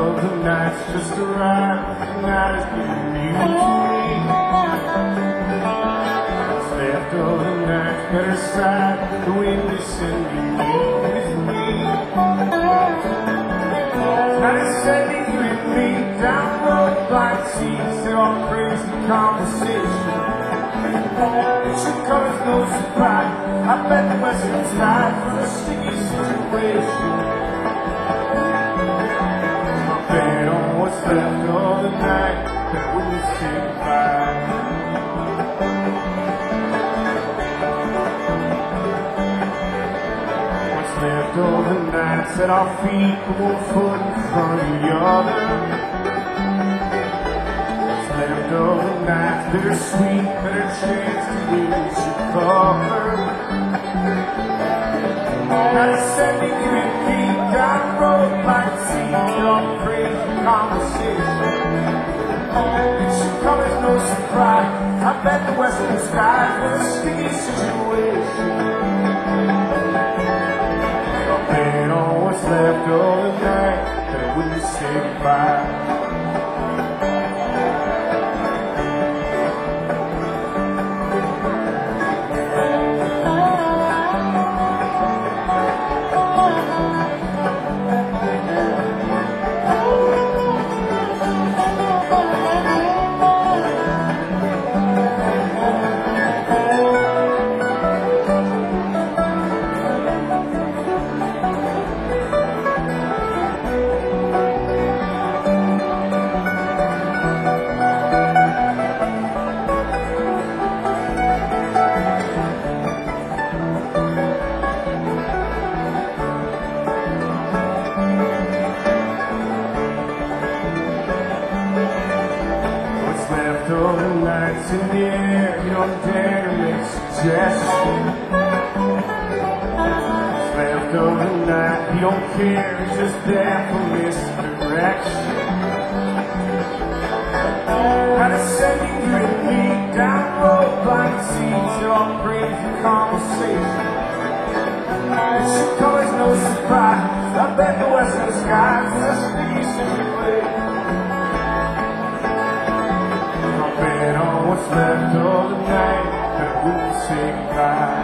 of the night's just arrived, the night is getting new to me. What's left of the night's better side, the wind is sending me with me. Night is sending you and me down road blind seas, they're all crazy conversation. It should come as no surprise, I bet the western skies was a sticky situation. What's left of the night that wouldn't say goodbye? What's left of the nights that our feet go one foot in front of the other? What's left of the nights bittersweet, better chance to lose your cover? Now it's sending you and me down the road like seas, all crazy conversation. It should come as no surprise, I bet the western skies were a sticky situation. I bet on what's left of the night that I wouldn't say goodbye. Left of the nights in the air, you don't dare to make suggestions. What's left of the night, you don't care, it's just there for misdirection. Now it's sending you and me down the road blind seas, they're all crazy conversation. It should come as no surprise, I bet the western skies are a sticky situation. What's left of the night that I wouldn't say goodbye?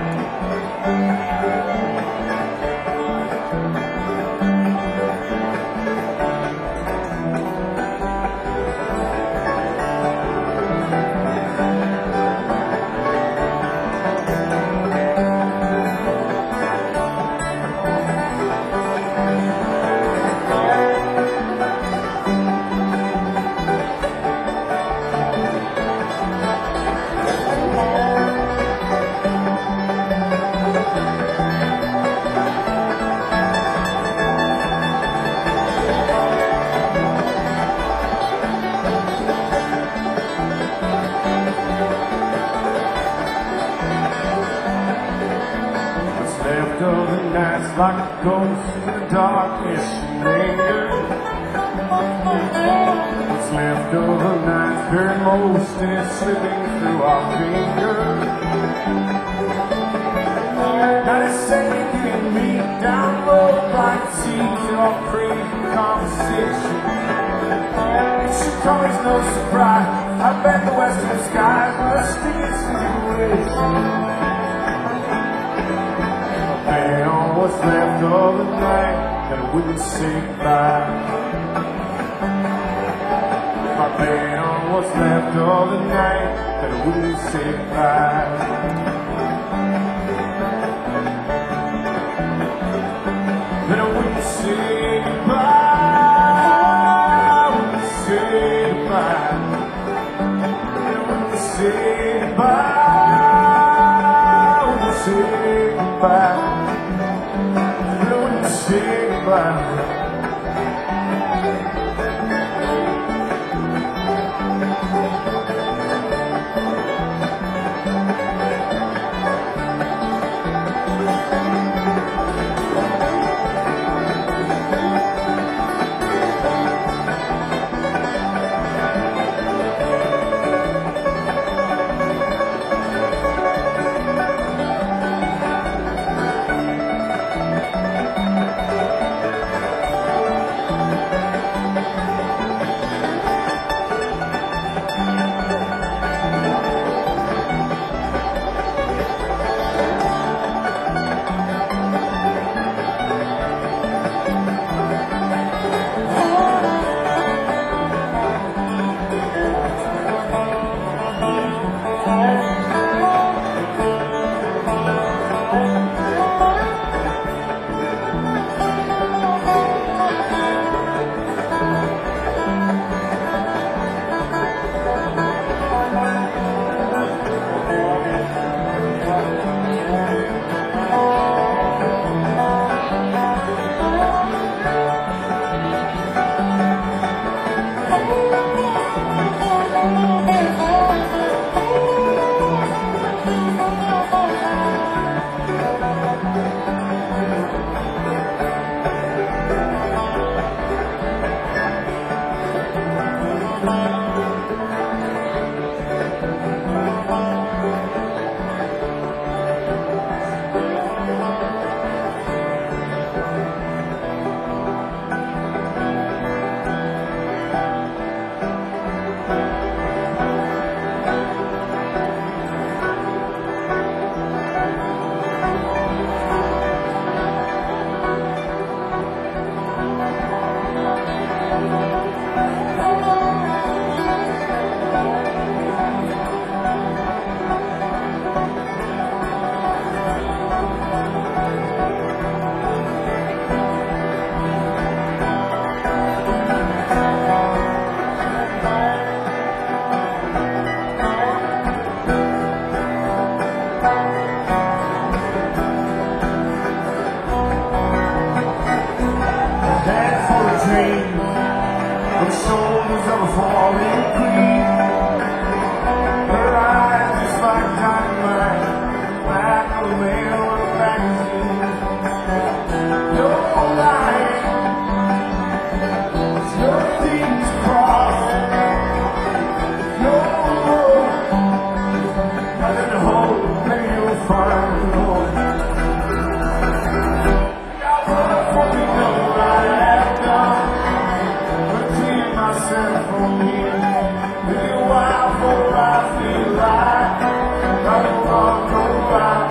Left of the nights like a ghost in the darkness lingers. What's left of the nights very most and it's slipping through our fingers. Now it's sending you and me down the road like seas in all crazy conversation. It should come as no surprise, I bet the western skies were a sticky situation. What's left of the night that I wouldn't say goodbye? If I bet on what's left of the night that I wouldn't say goodbye. That I wouldn't say goodbye, I wouldn't say goodbye. That I wouldn't say goodbye, I wouldn't say goodbye. Say goodbye. the shoulders of a falling queen. Her eyes just like dynamite, back of the mail of a magazine. No line, there's nothing to cross. No road, nothing to hold, maybe you'll find the Lord. For me, little while before I feel like I don't want no right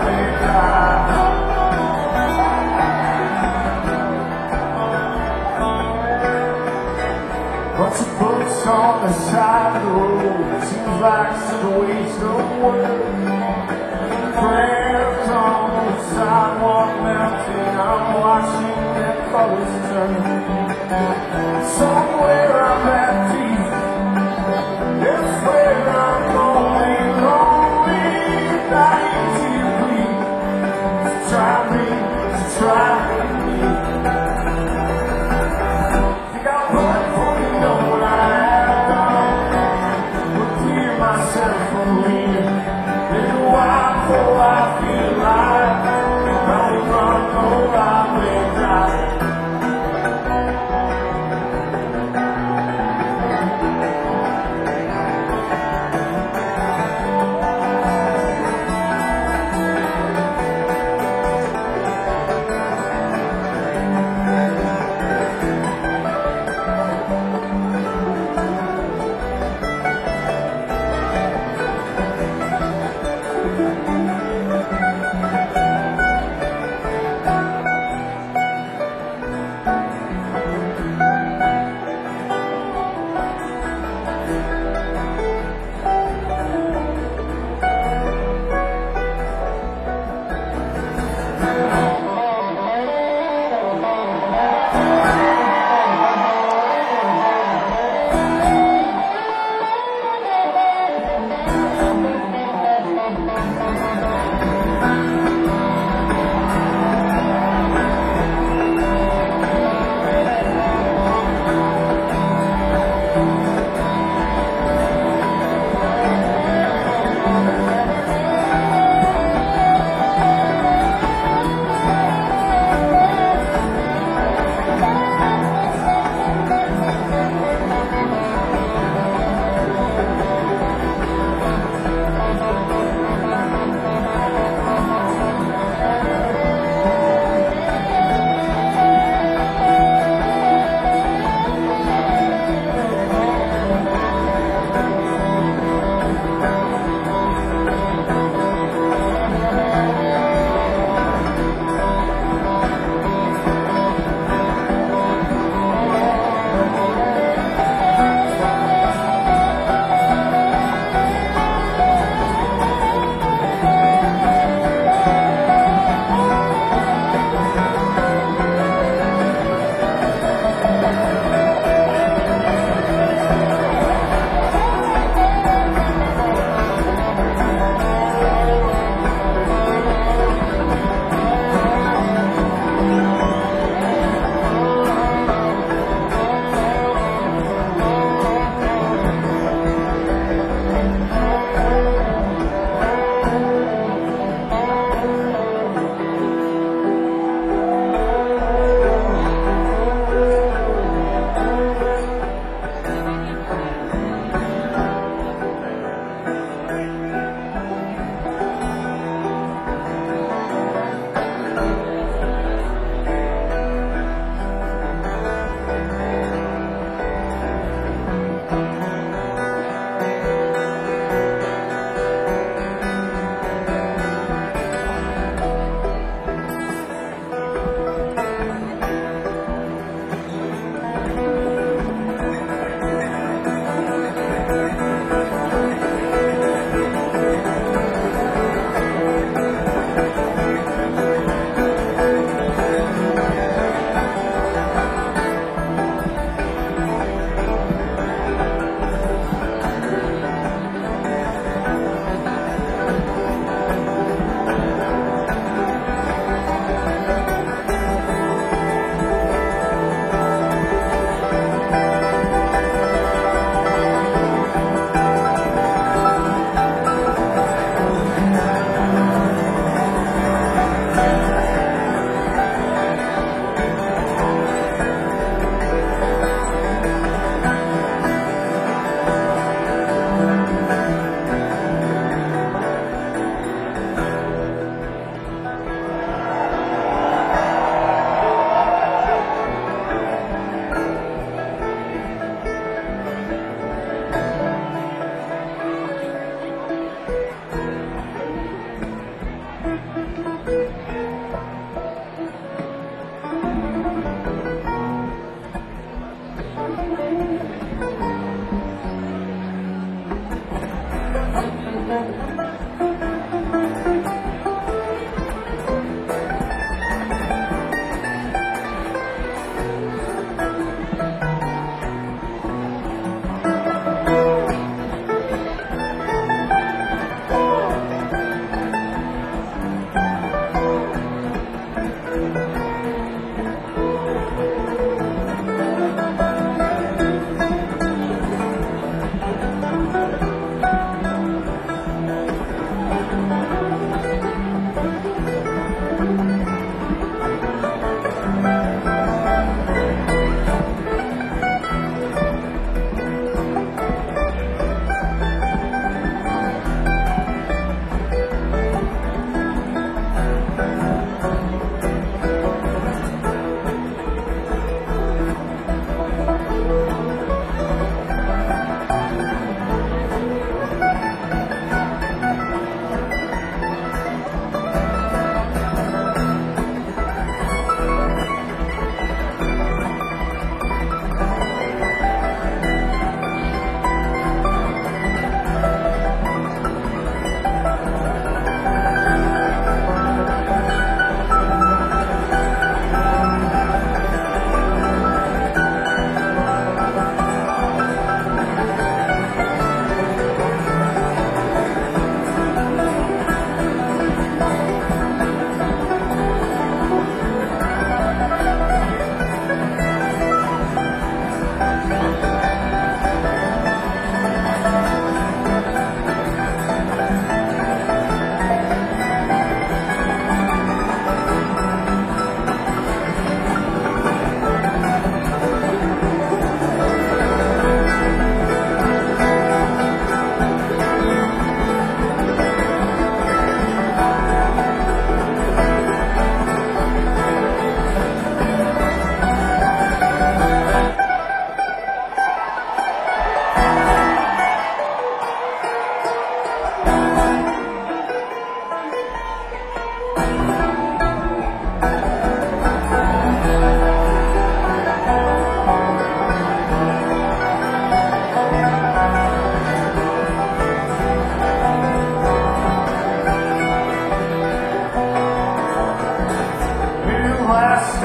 bunch of books on the side of the road, seems like such a waste of work. Prayers on the sidewalk melting, I'm watching their colors turn. Somewhere I'm at peace, it's where I'm going, lonely, dying to please. Try me. Think I'll run for you, know what I have done. Will clear myself from leaving. Little while before I feel like I will run, or I may die.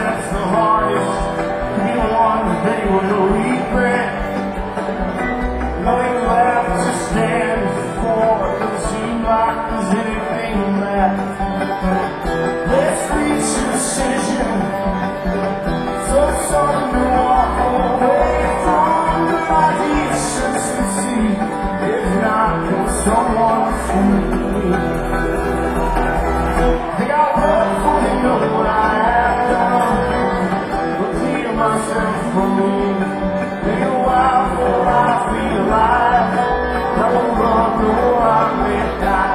that's the hardest. Be the one that you will regret. Knowing left to stand for. Doesn't seem like there's anything left. Let's reach a decision. So sudden to walk away from the decency. If not for someone for me. Think I work for you, know what I have done. But clear myself from me. Take a while before I feel alive. I won't run, no, I may die.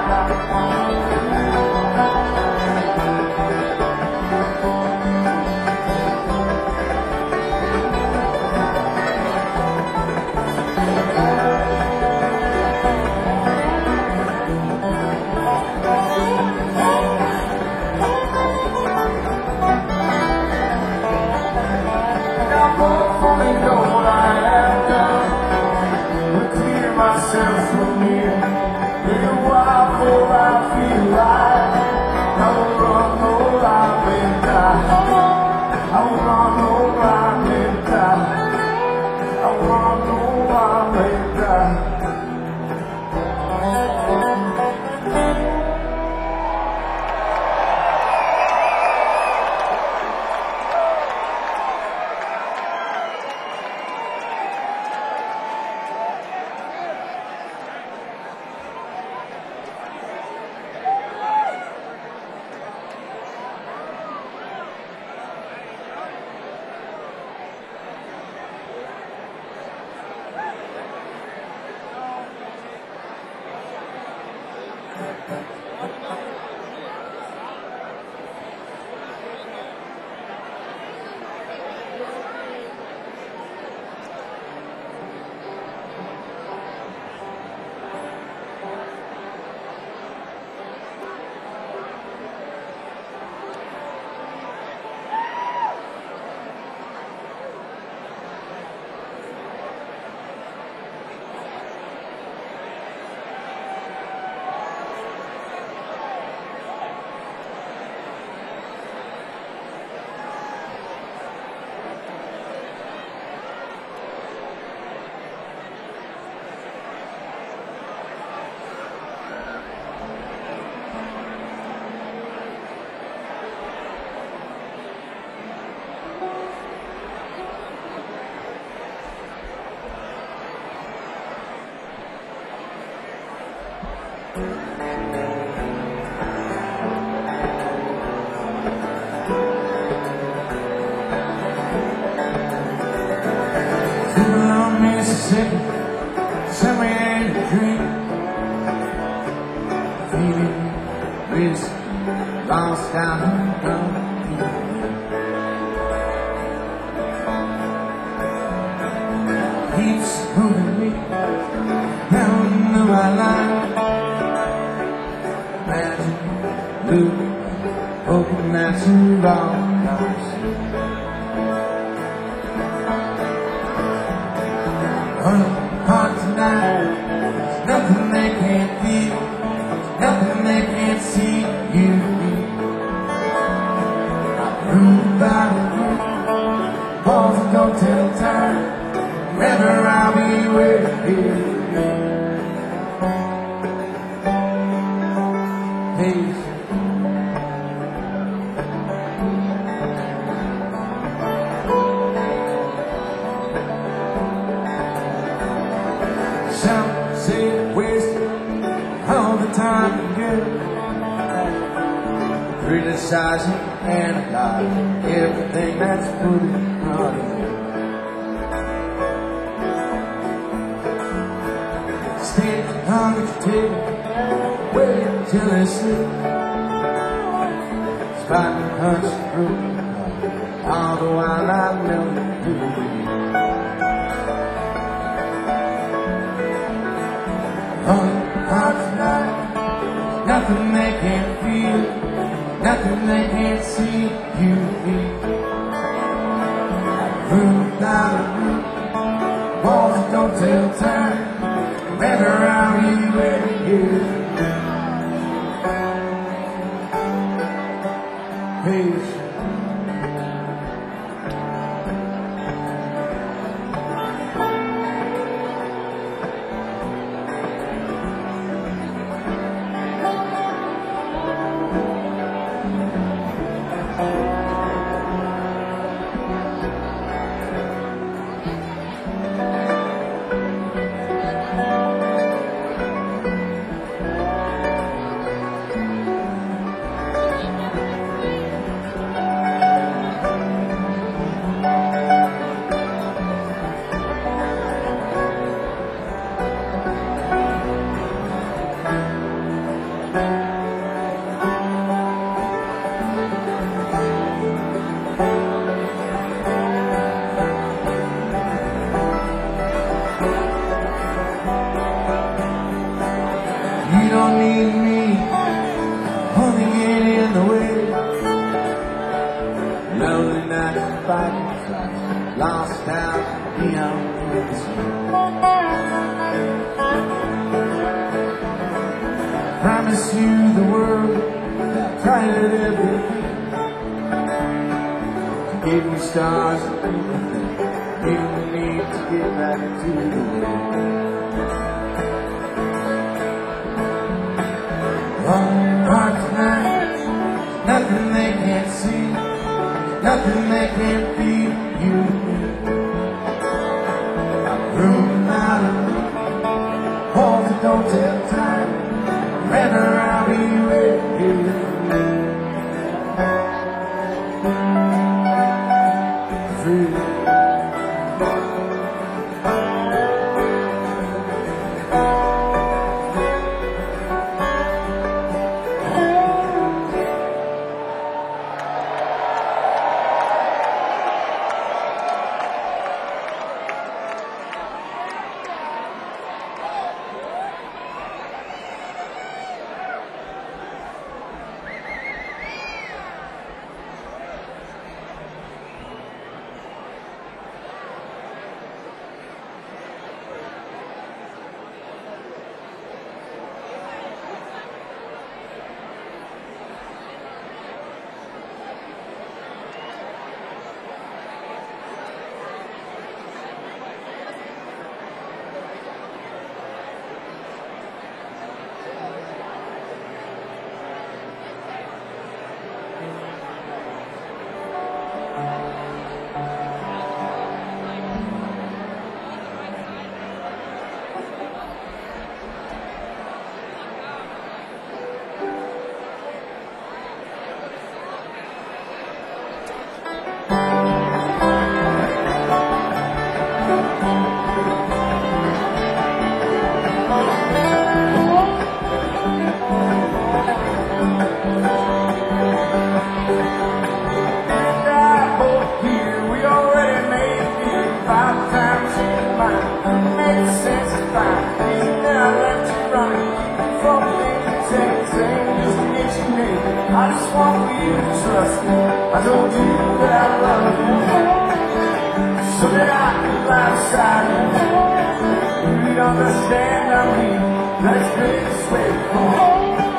Mississippi, summer and a dream. Feeling risk, lost out on keeps moving me down the line. Magic, blue, hoping that's wrong. Hard tonight, there's nothing they can't feel, there's nothing they can't see you be. Room by room, walls that don't tell time, forever I'll be waiting. Patient. Some say wasted all the time and good, criticizing, analyzing everything that's put in front of you. Stand on the table, wait till they sleep. Spot and punch through, all the while I know you. Hard tonight, nothing they can't feel, nothing they can't see you be. Room down the room, walls that don't tell time, forever I'll be with you. Patient. nights fighting fights, lost out beyond the sea. Promise you the world, I tried everything. You gave me stars and everything, gave me need to get back to the world. One heart tonight, nothing they can't see, nothing they can't feel. You, I'm room out of me, walls that don't tell time. Forever I'll be with you. Free. I just want you to trust me. I told you that I love you, so that I could lie beside you. You'd understand I mean that it's been this way before.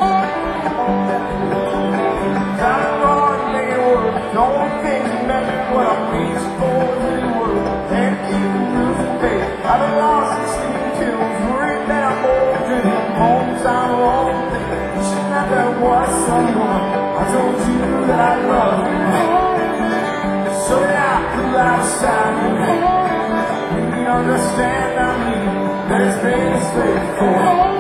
I'm gonna make it work. Don't think you meant what I'm reaching for in the world. Can't keep the rules at bay. I've been lost in sleeping pills, worried that I'm older than moments I'm wrong. Wishing that there was someone. I told you that I love you, so that I could lie beside you. You understand I mean that it's been this way before.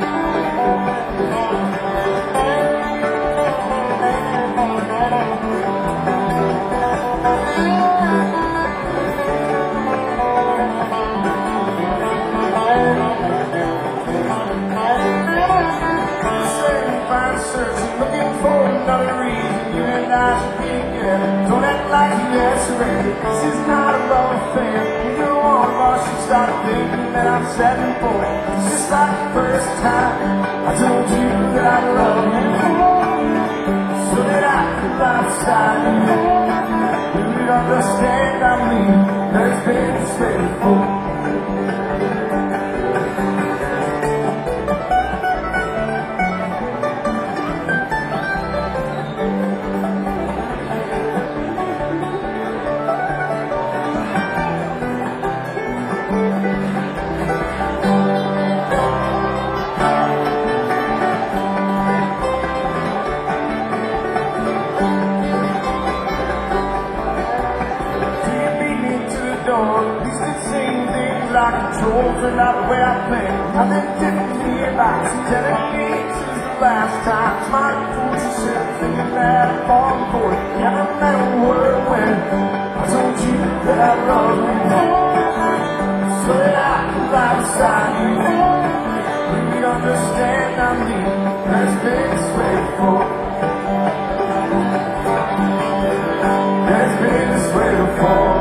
Looking for another reason you and I should be together. Don't act like you surrender. This is not a love affair. Either one of us should start thinking that I'm settling for it. It's just like the first time I told you that I love you, so that I could lie beside you. You'd understand I mean that it's been this way before. Used to sing things like controls are not the way I play. Nothing different here about you telling me this is the last time. It's my fool to sit thinking that I'm falling for it. Never met a word when I told you that I love you, so that I could lie beside you. You'd understand I mean that it's been this way before. That it's been this way before.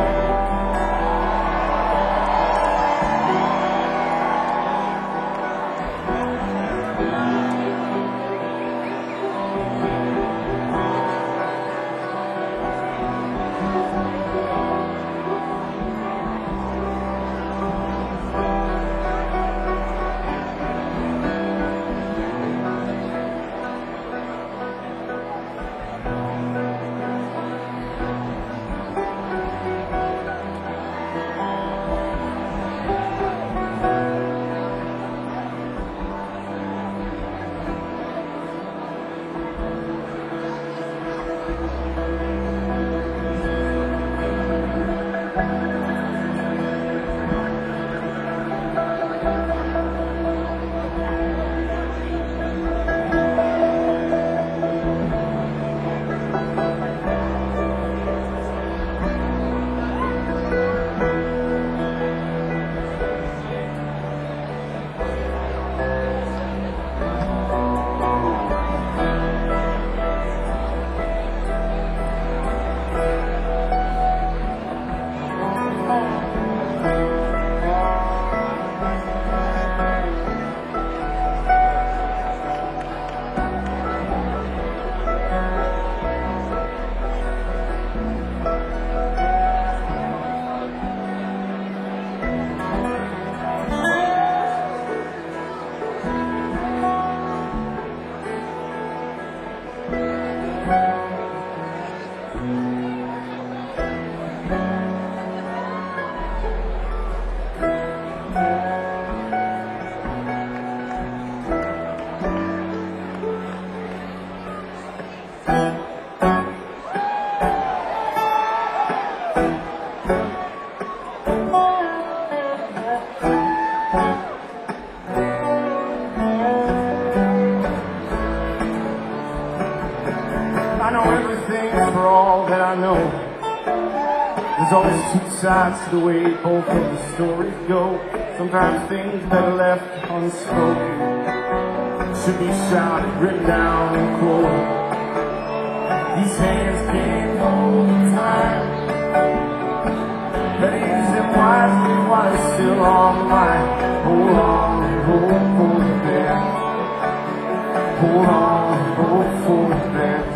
I know everything for all that I know. There's always two sides to the way both of the stories go. Sometimes things that are left unspoken should be shouted, written down, and quoted. These hands can't hold the time, but use them wisely while it's still on mine. Hold on, hold for the best. Hold on, hold for the best.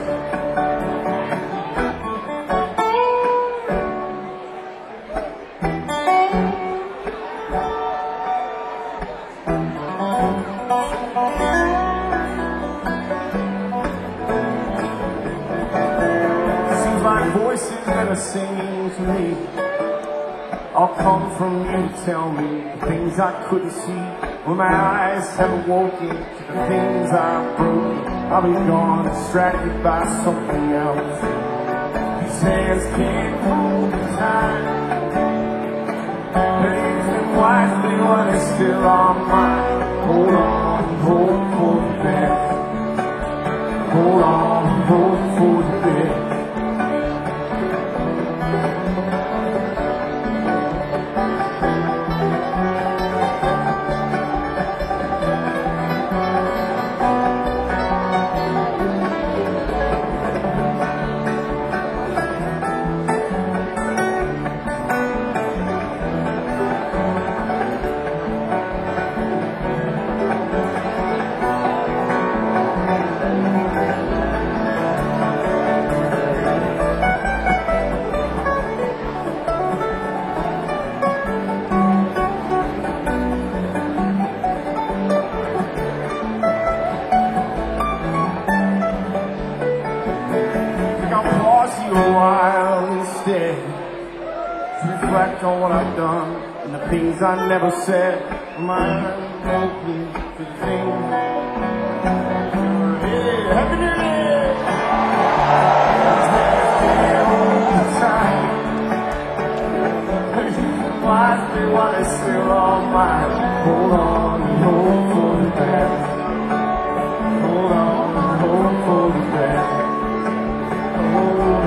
Voices that are singing to me all come from you to tell me the things I couldn't see. When my eyes have awoken to the things I've broken, I'll be gone, distracted by something else. These hands can't hold the time, but use them wisely while they're still on mine. Hold on, hold for the best. Hold on, hold for the best. A while instead to reflect on what I've done and the things I never said. My mind open to the things. Hey, Happy New Year! All the time. Wisely while it's still on mine. Hold on and hold for the best. Hold on and hold for the best. Hold on.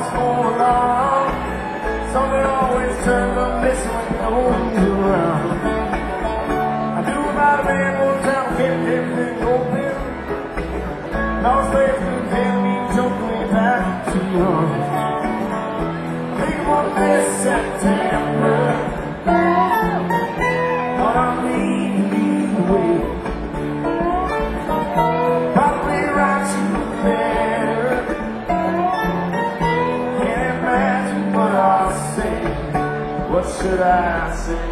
for long. Something always turns up missing when no one's around. I knew about a man one time who kept everything open. Lost faith in him, he jumped me back too young. Think about this September. But I'm leading the way. Probably write you a letter. Can't imagine what I'll say. What should I say?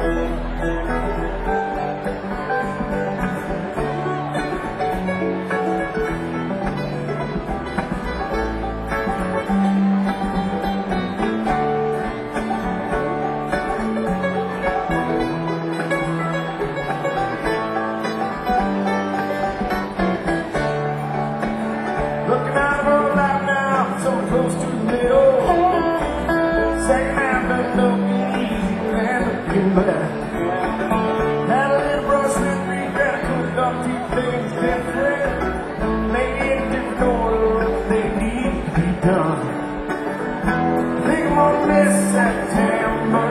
Looking out of her lap now, so close to the middle. Second half doesn't look easy, and looking back. Had a little brush with regret, I could have done two things different. Maybe in different order if they need to be done. Think I'm on this September,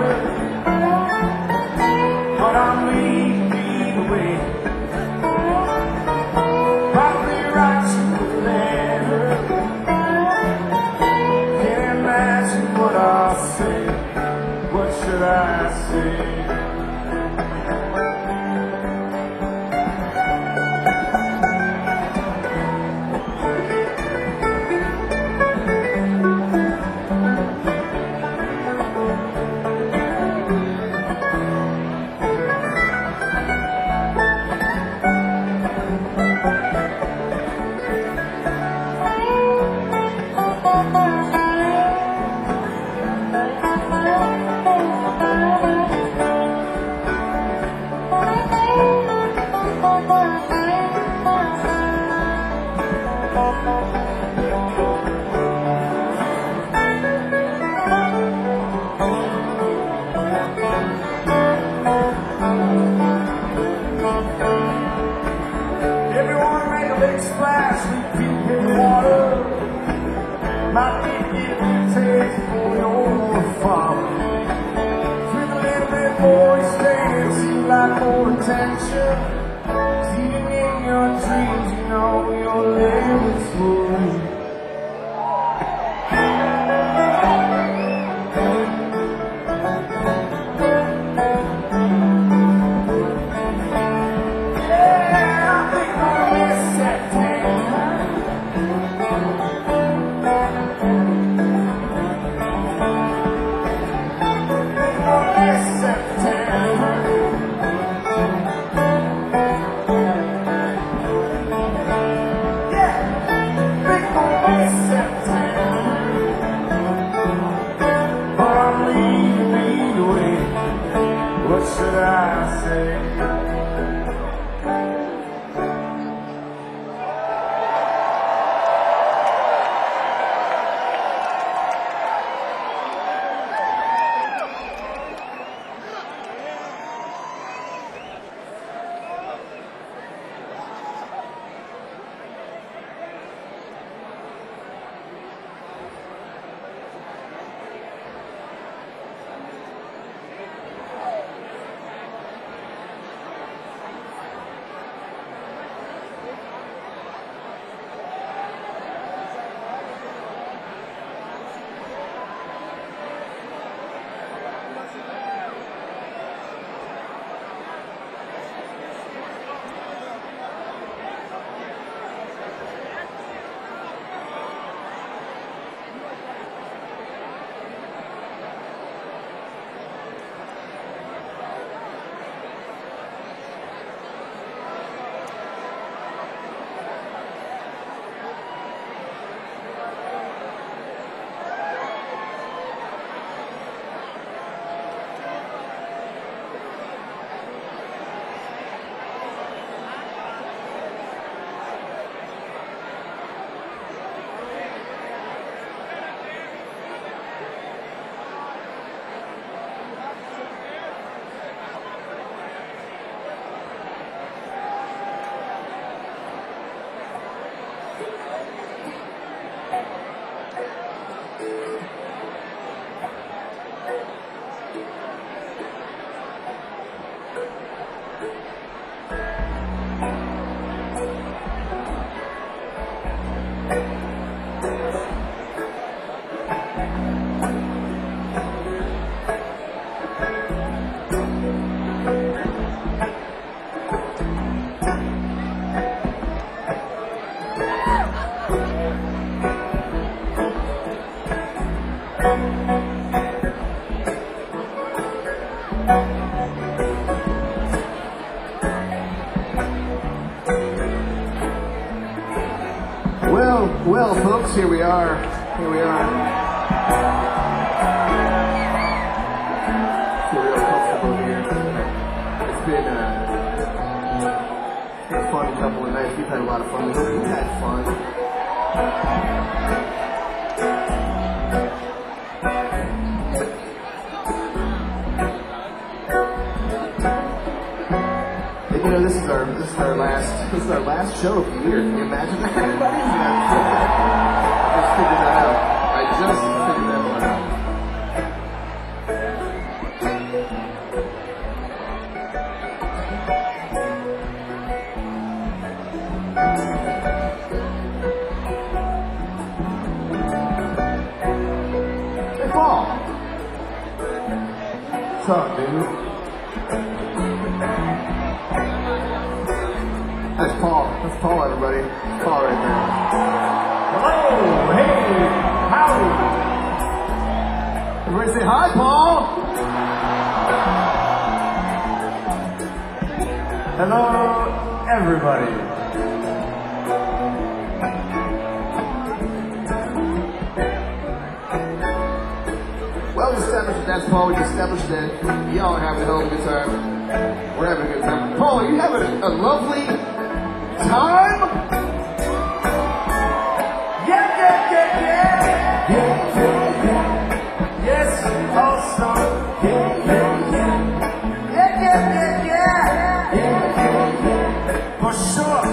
but I'm leading the way. Probably write you a letter. Can't imagine what I'll say. What should I say? Everyone make a big splash, we keep in water. Might be getting a taste for your father. With a little bit more staying, seem like more attention. Even in your dreams, you know your limits move. Yeah, I think I'm on this September. Well, folks, here we are. Here we are. Feel real comfortable here. It's been a fun couple of nights. We've had a lot of fun. We hope you've had fun. And you know, this is our last show of the year. Can you imagine that? Everybody? I just figured that out. I just figured that one out. Hey, Paul. What's up, dude? That's Paul. That's Paul, everybody. That's Paul right there. Hello, hey, howdy. Everybody say hi, Paul. Hello, everybody. Well, we established that that's Paul. We established that y'all are having a hell of a good time. We're having a good time. Paul, are you having a lovely time? Yeah. Yes, awesome. Yeah. For sure,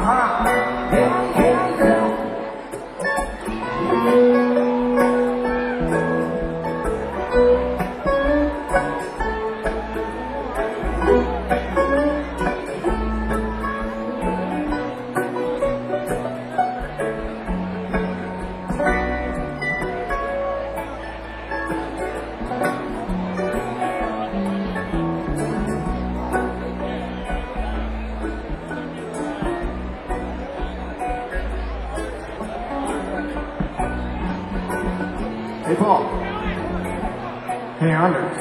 Hey, Paul. Hey, Anders.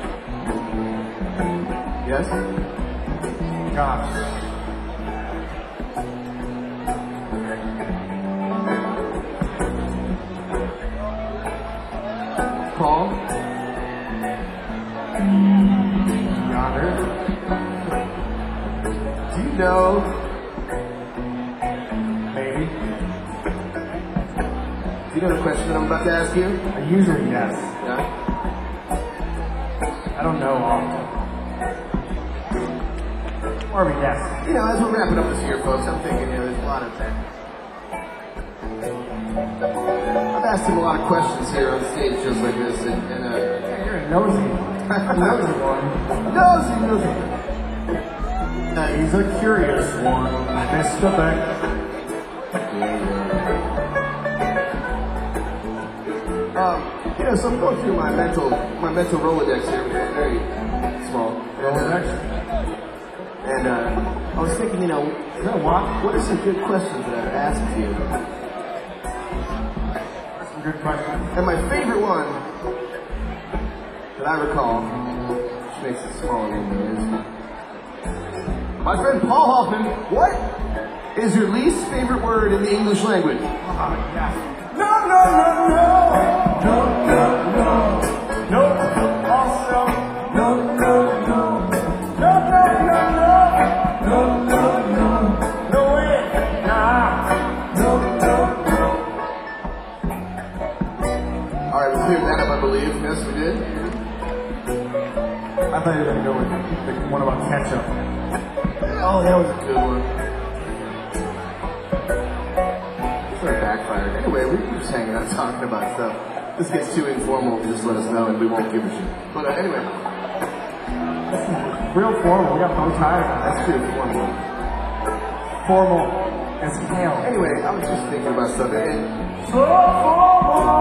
Yes? Gosh. Paul? Yonder. Do you know? Maybe. Do you know the question that I'm about to ask you? I usually yes. Yeah? I don't know often. Or we guess. You know, as we're wrapping up this year, folks, I'm thinking, you know, there's a lot of things. I've asked him a lot of questions here on stage shows like this, and You're a nosy one. nosy. He's a curious one, Mr. Beck. You know, so I'm going through my mental Rolodex here, which is very small. Rolodex? And I was thinking, you know what are some good questions that I've asked you? Some good questions. And my favorite one that I recall, which makes it small in is, my friend Paul Hoffman, what is your least favorite word in the English language? Yes. No. Also, No. no way. Nah. All right, we cleared that up, I believe. Yes, we did. I thought you were gonna go with the one about ketchup. Oh, that was a good one. Sort of backfired. Anyway, we were just hanging out talking about stuff. This gets too informal, just let us know and we won't give a shit. But anyway, Real formal. We got bow ties on. that's too informal. Formal as hell. Anyway, I was just thinking about stuff. And So formal.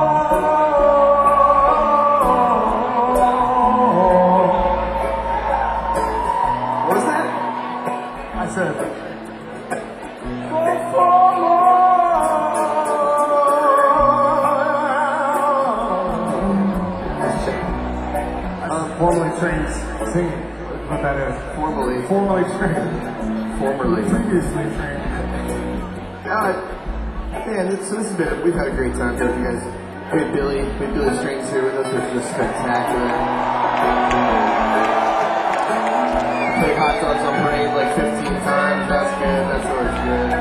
what was that? I said. Formally trained singing. What that is. Formally. Formally trained. Formerly. Previously trained. Man, we've had a great time here with you guys. We had Billy Strings here with us, which was spectacular. Played Hot Dogs on Parade like 15 times. That's good. That's always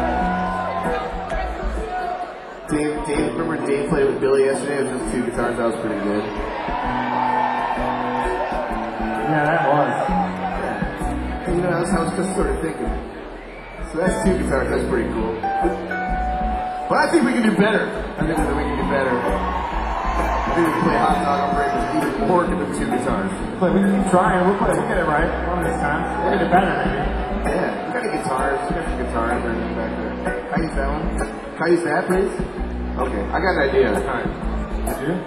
good. Remember Dave played with Billy yesterday? It was just 2 guitars. That was pretty good. Yeah, that was. Yeah. And, that's how I was just sort of thinking. So that's 2 guitars. That's pretty cool. But I think we can do better. I think we can do better. I think we can play Hot Dog on Parade with even more than 2 guitars. But we keep trying. We'll get it right one of these times. We'll get it better, maybe. Yeah, we got the guitars. We got some guitars right back there. Can I use that one? Can I use that, please? Okay, I got an idea. All right. You do?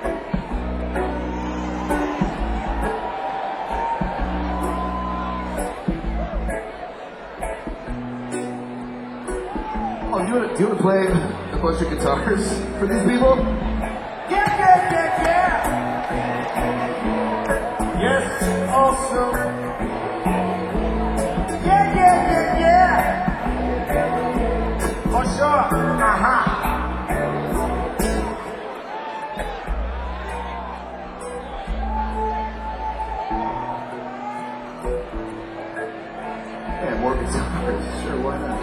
Oh, do you want to play a bunch of guitars for these people? Yeah. Yes, awesome. Yeah. For sure. Yeah, more guitars. Sure, why not?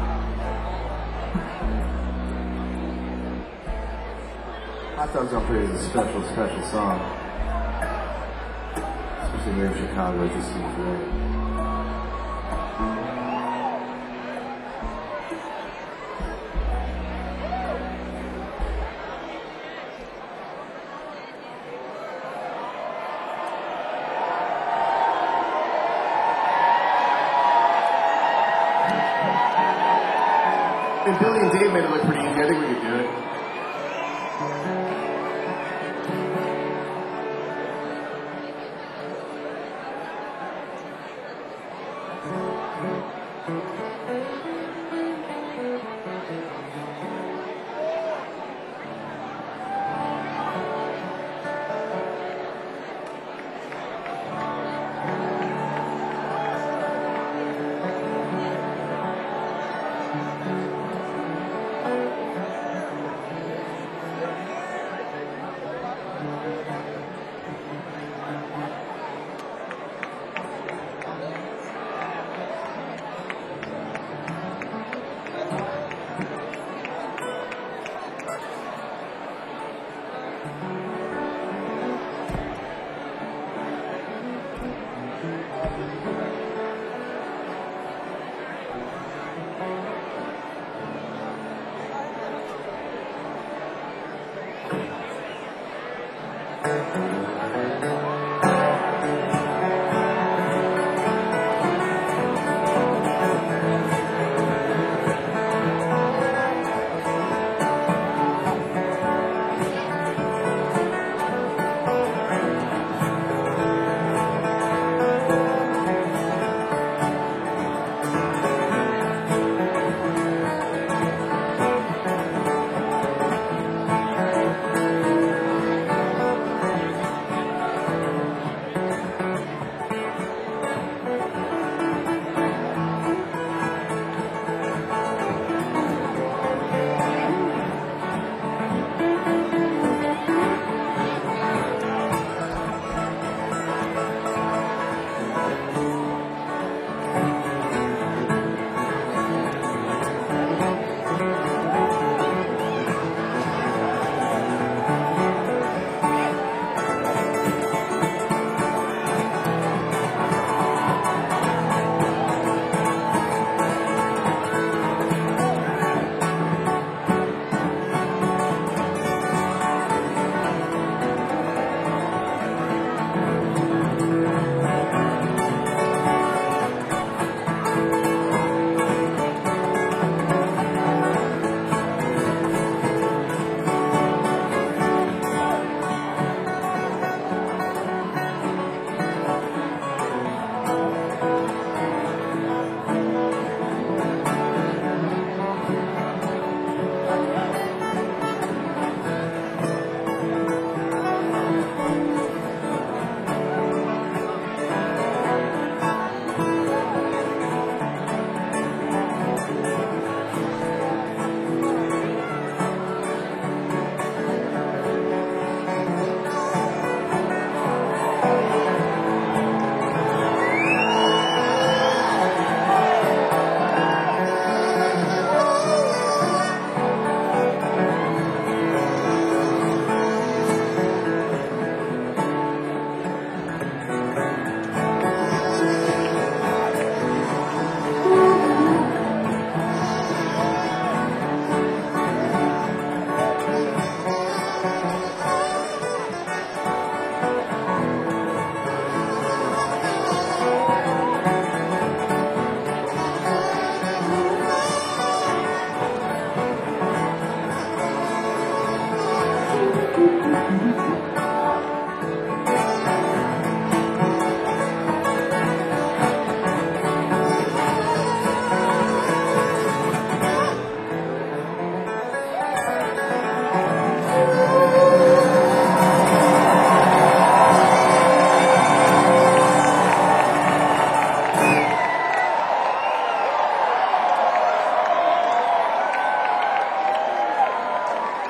Hot Dogs on Parade is a special song. Especially here in Chicago, it just seems right. And Billy and Dave made it look pretty easy. I think we could do it.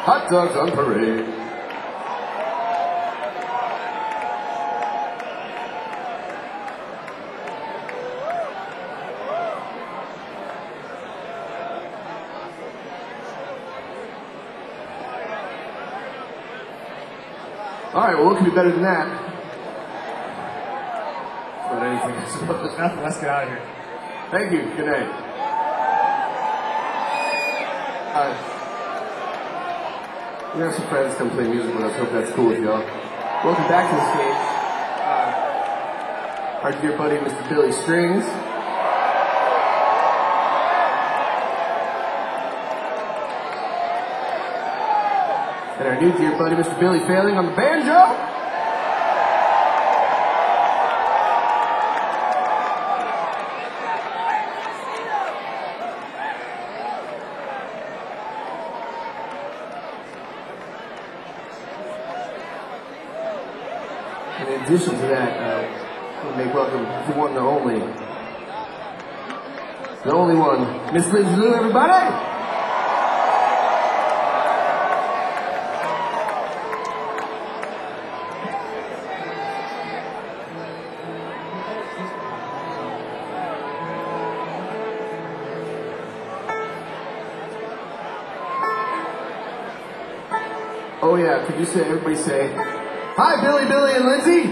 Hot dogs on parade. All right, well, what could be better than that? Not anything, I suppose. There's nothing. Let's get out of here. Thank you. Good night. We have some friends come play music with us. Hope that's cool with y'all. Welcome back to the stage. Our dear buddy, Mr. Billy Strings. And our new dear buddy, Mr. Billy Failing on the banjo. And in addition to that, we'll make welcome the one and the only one, Miss Lindsay Lou, everybody! Oh yeah, could you say, everybody say, hi, Billy, Billy, and Lindsay.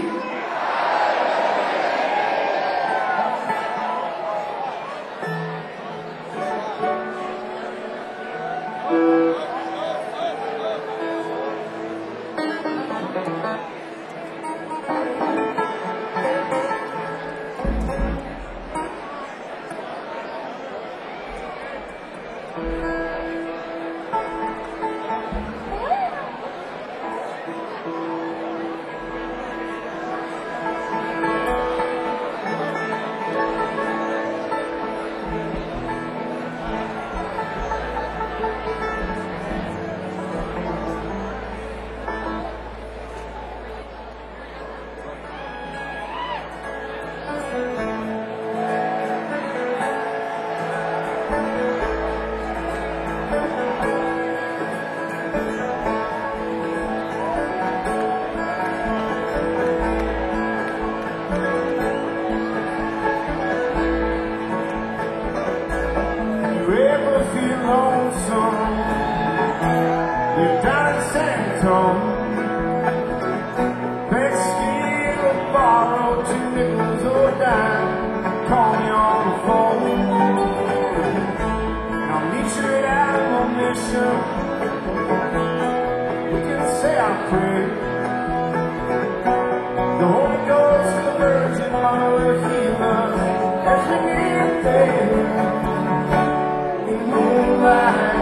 You're down in San Antonio. Beg still borrow 2 nickels or a dime. Call me on the phone. And I'll meet you at a mission. We can say our prayer. The Holy Ghost and the Virgin Mother will heal us as we kneel there in moonlight.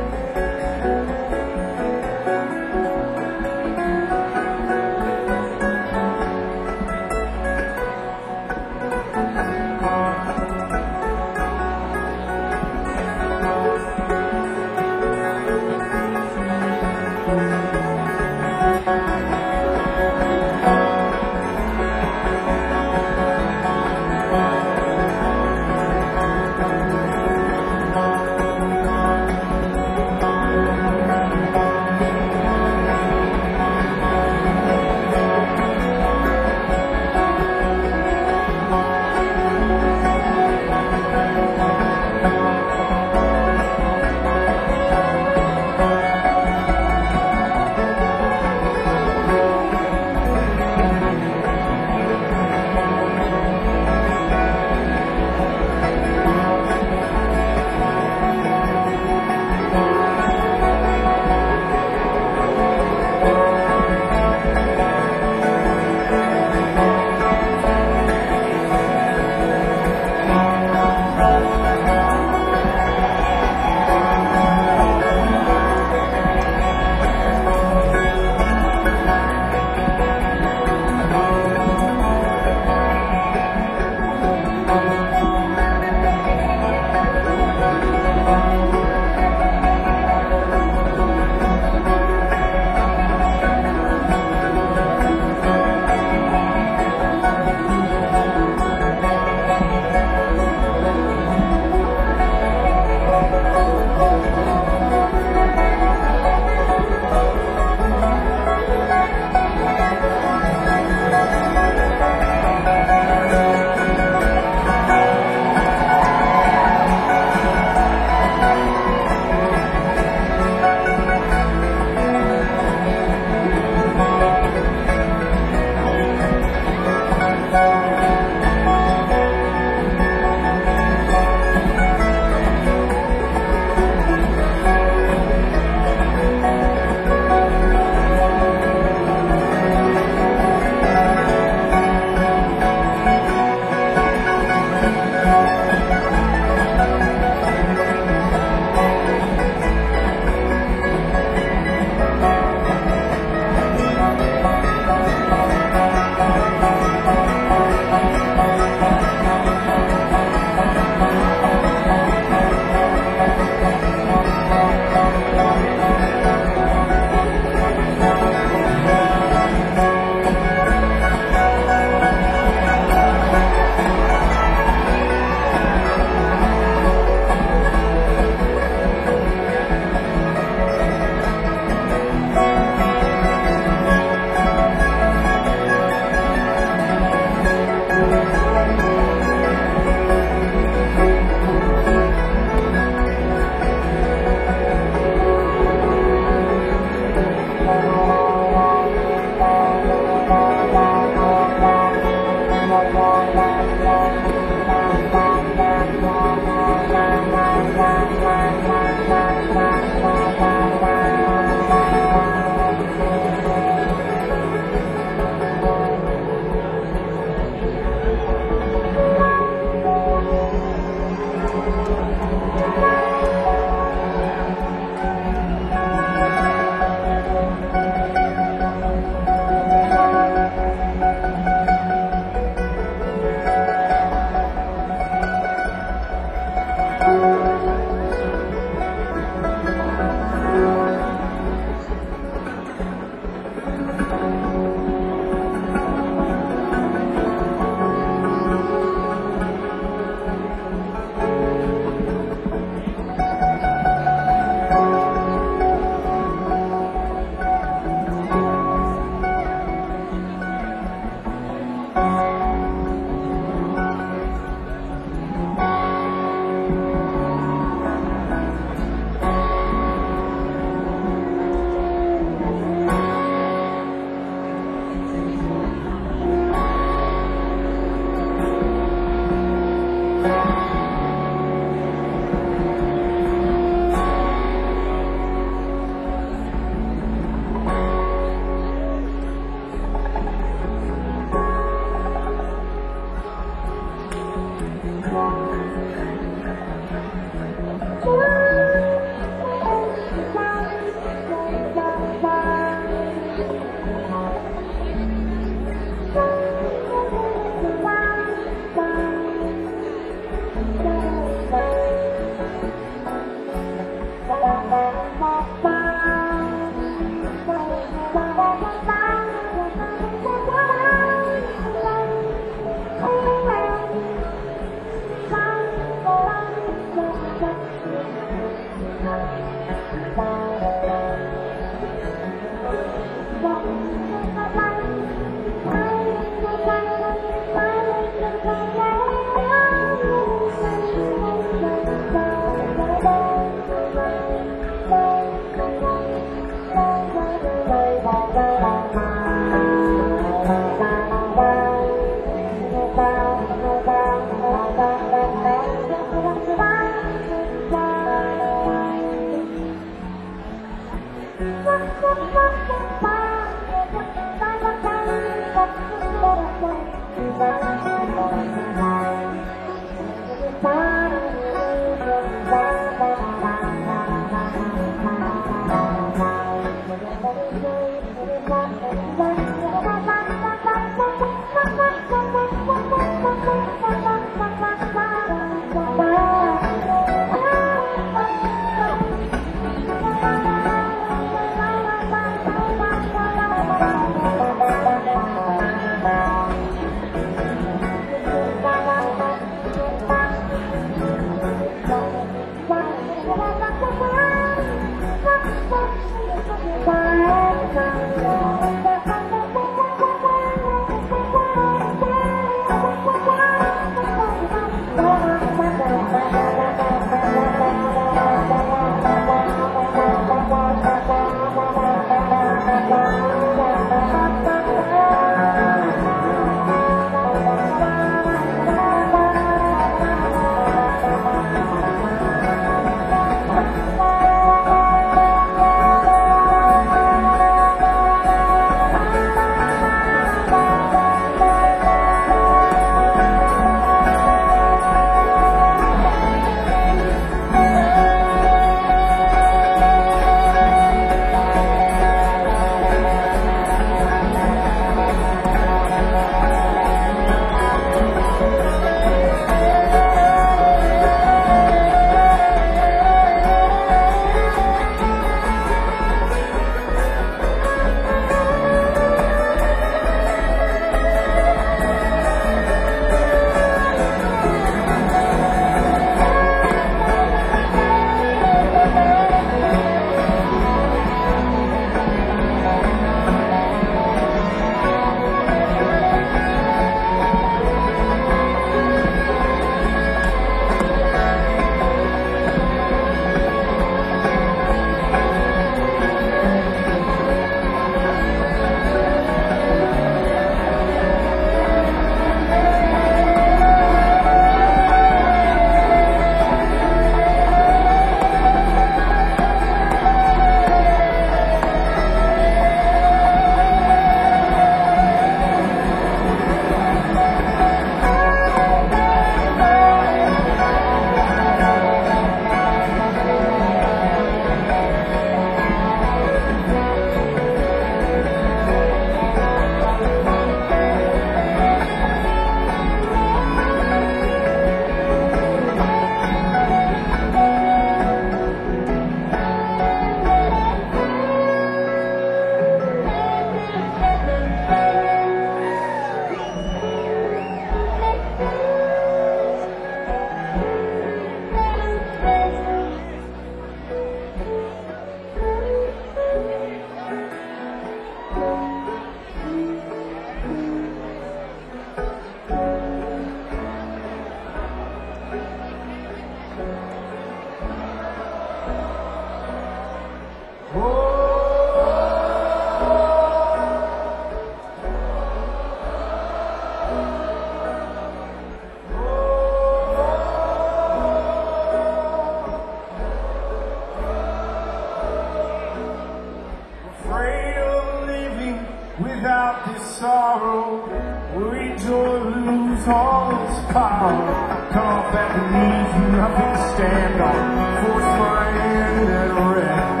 sorrow, we joy lose all its power. Come off at the knees, nothing to stand on. Force my hand and rest.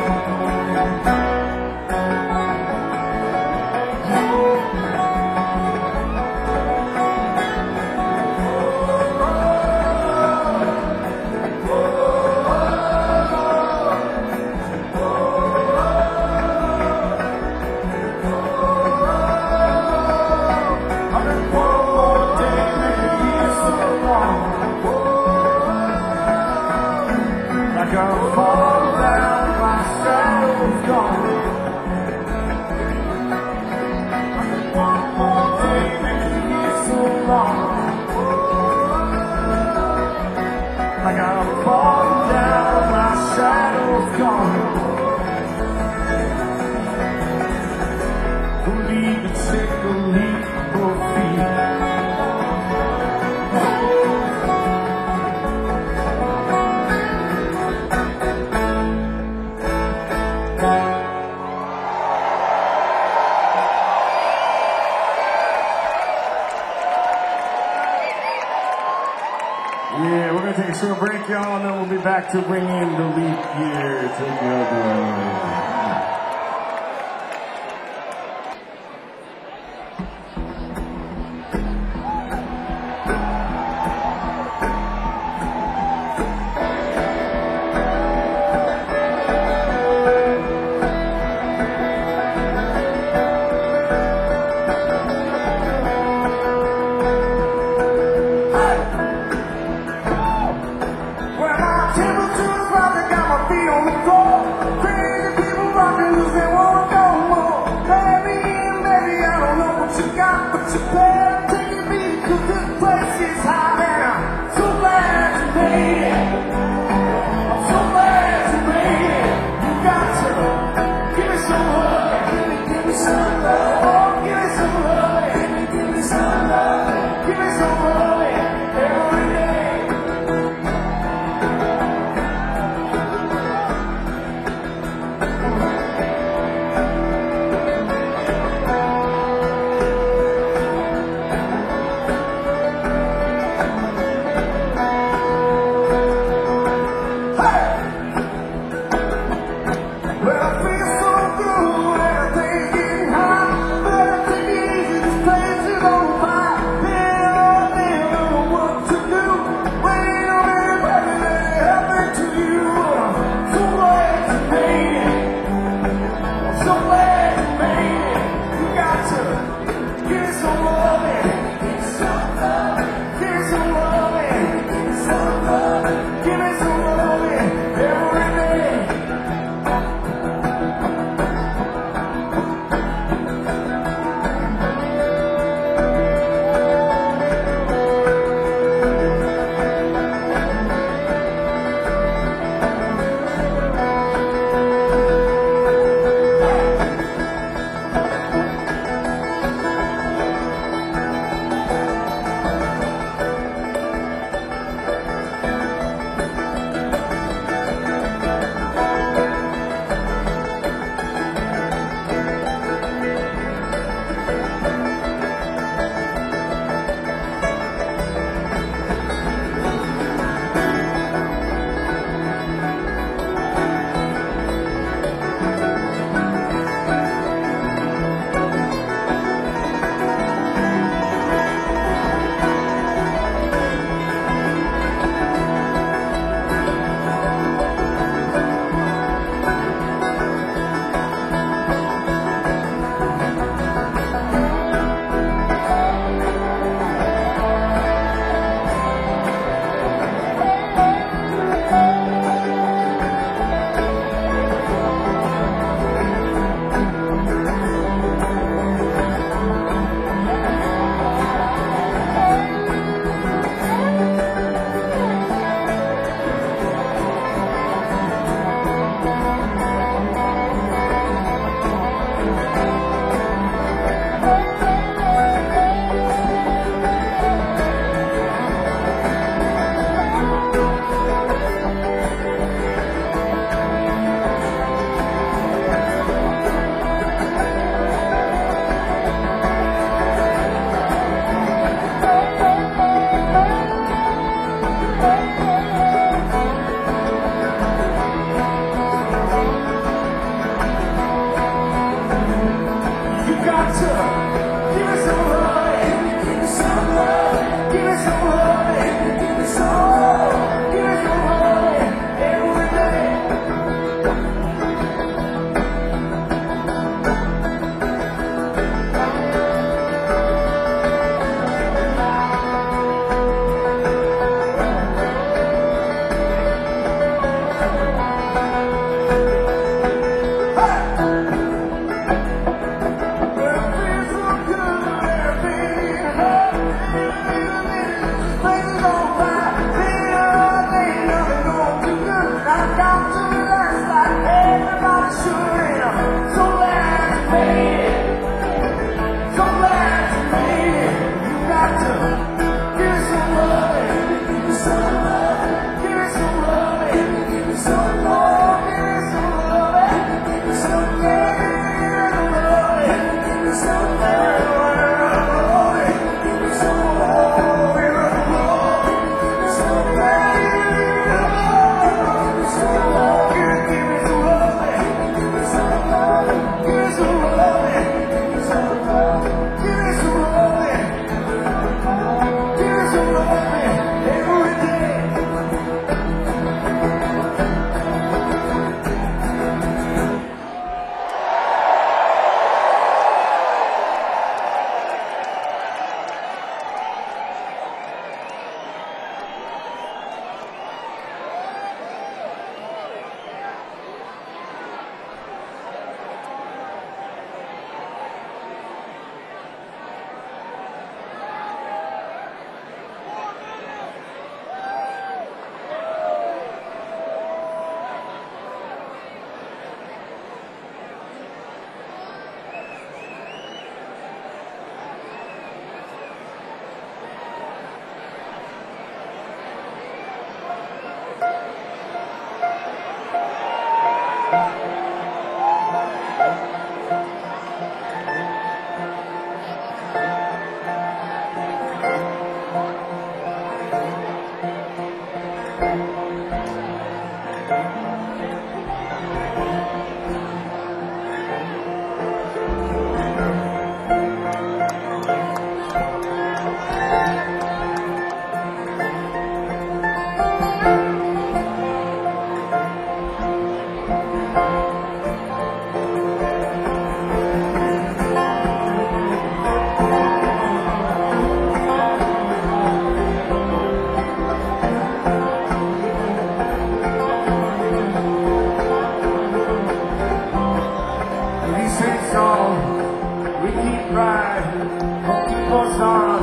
Gonna fall down, my shadow's gone. One more day making it so long. I gotta fall down, my shadow's gone. Don't need to take a leap or feet. Yeah, we're gonna take a short break, y'all, and then we'll be back to bring in the leap year together. Well, my temperature's rising, got my feet on the floor. Crazy people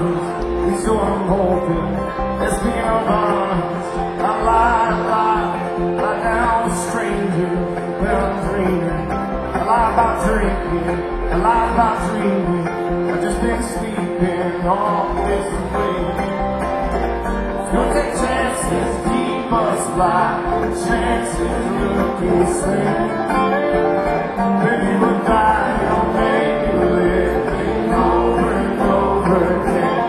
arms, is what I'm hoping. And speaking of arms, I lie down with strangers when I'm dreaming. I lie about drinking, I lie about dreaming. I've just been sleeping all this way. Don't take chances, keep us alive. Chances looking slim. Maybe we'll die, or maybe we'll live over and over again.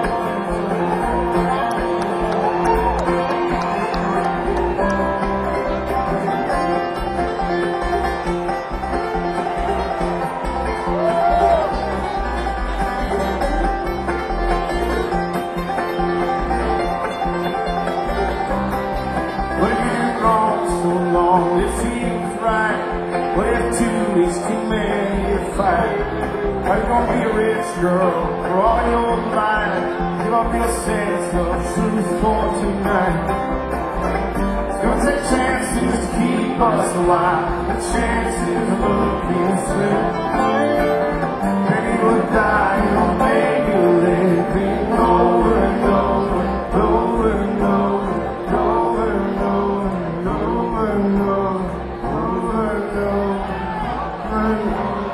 What have you been wrong so long? It seems right. What if 2 weeks too many to fight? Are you gonna be a rich girl for all your life? Give up your sense of truth for tonight. It's gonna take chances to keep us alive. The chances of looking slim. Maybe we'll die, or maybe we'll live over and over and over and over. Over and over and over and over, over and over and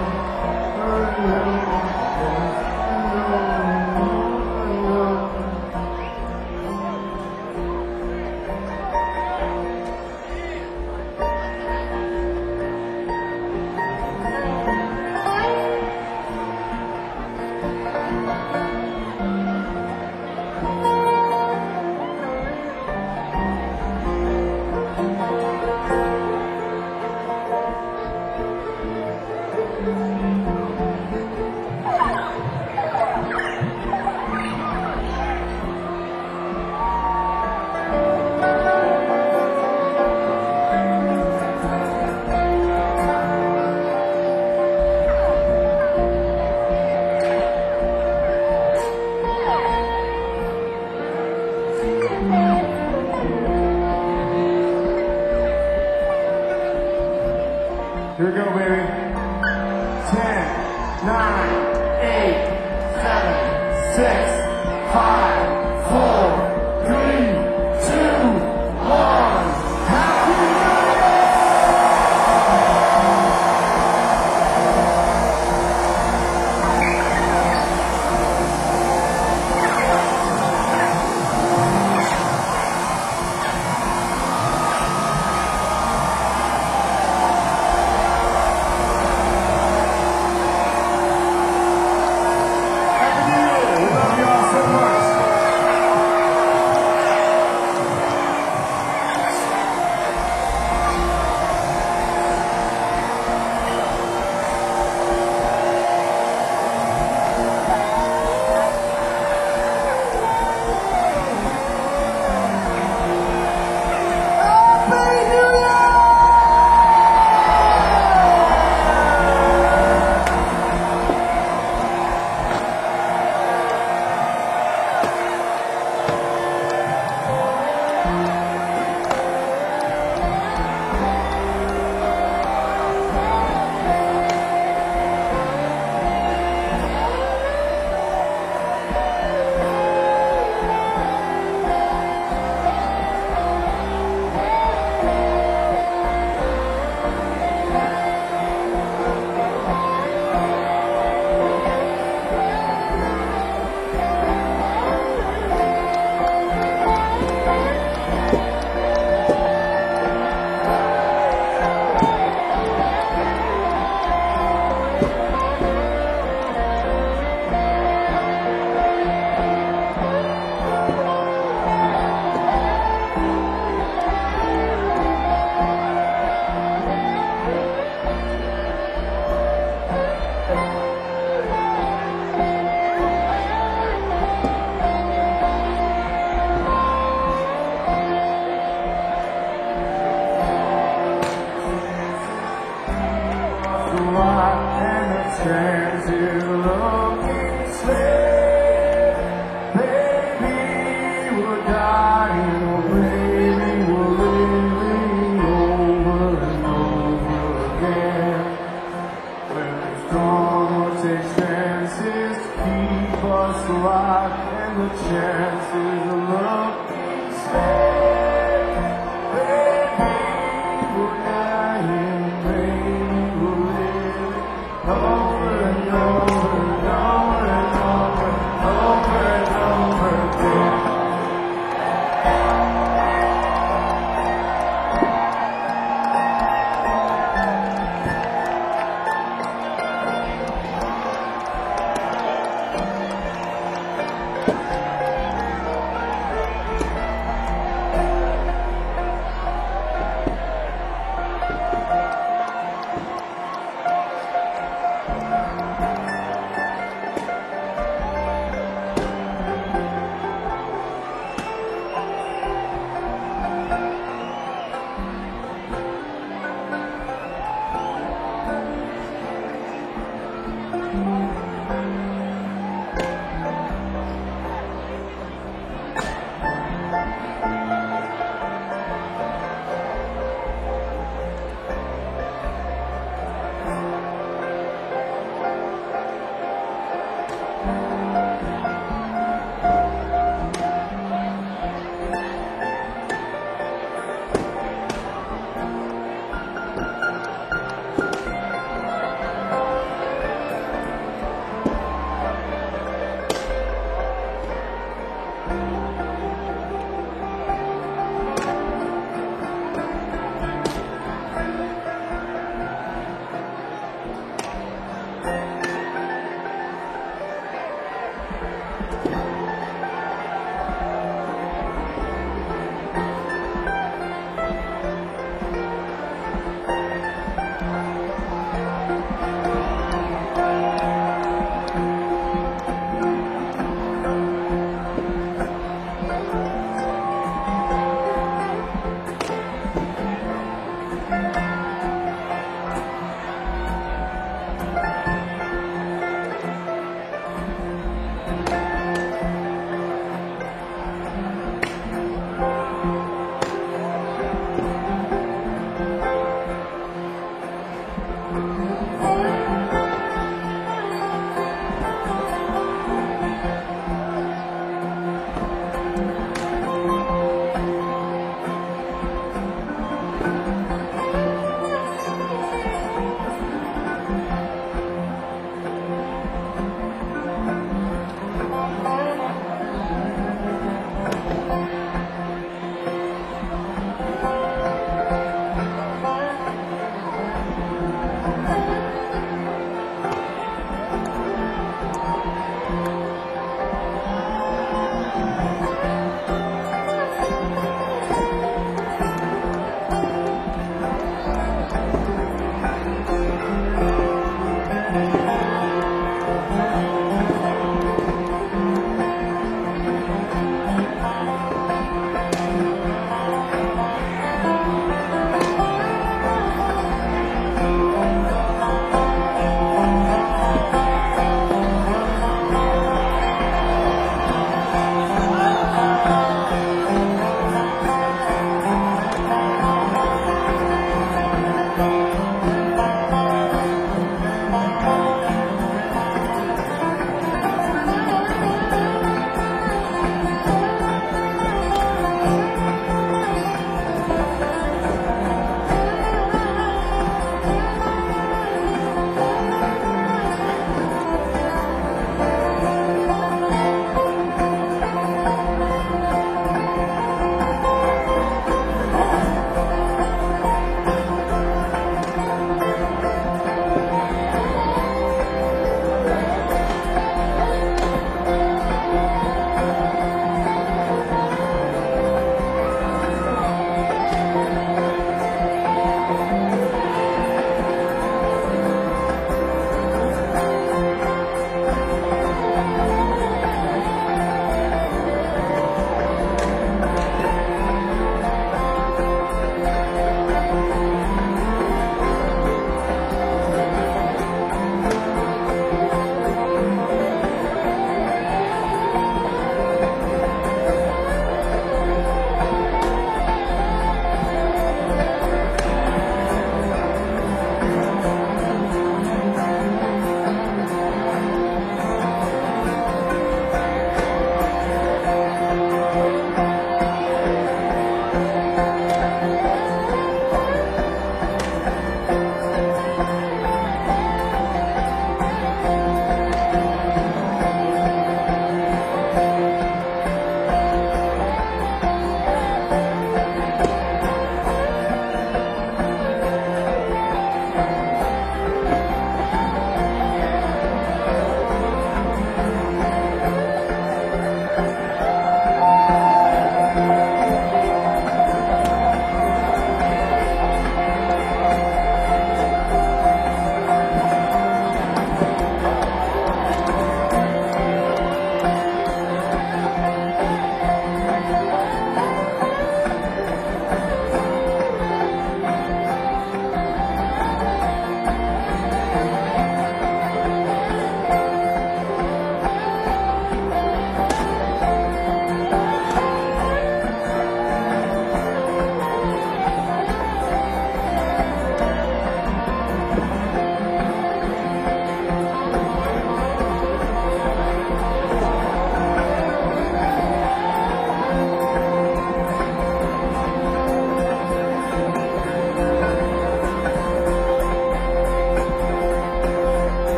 Here we go, baby. 10, 9, 8, 7, 6, 5, 4, 3, 2, 1. Happy New Year! We love you all so much. the chances of love being spared. Baby, we're dying, baby, we're living over and over and over and over and over again.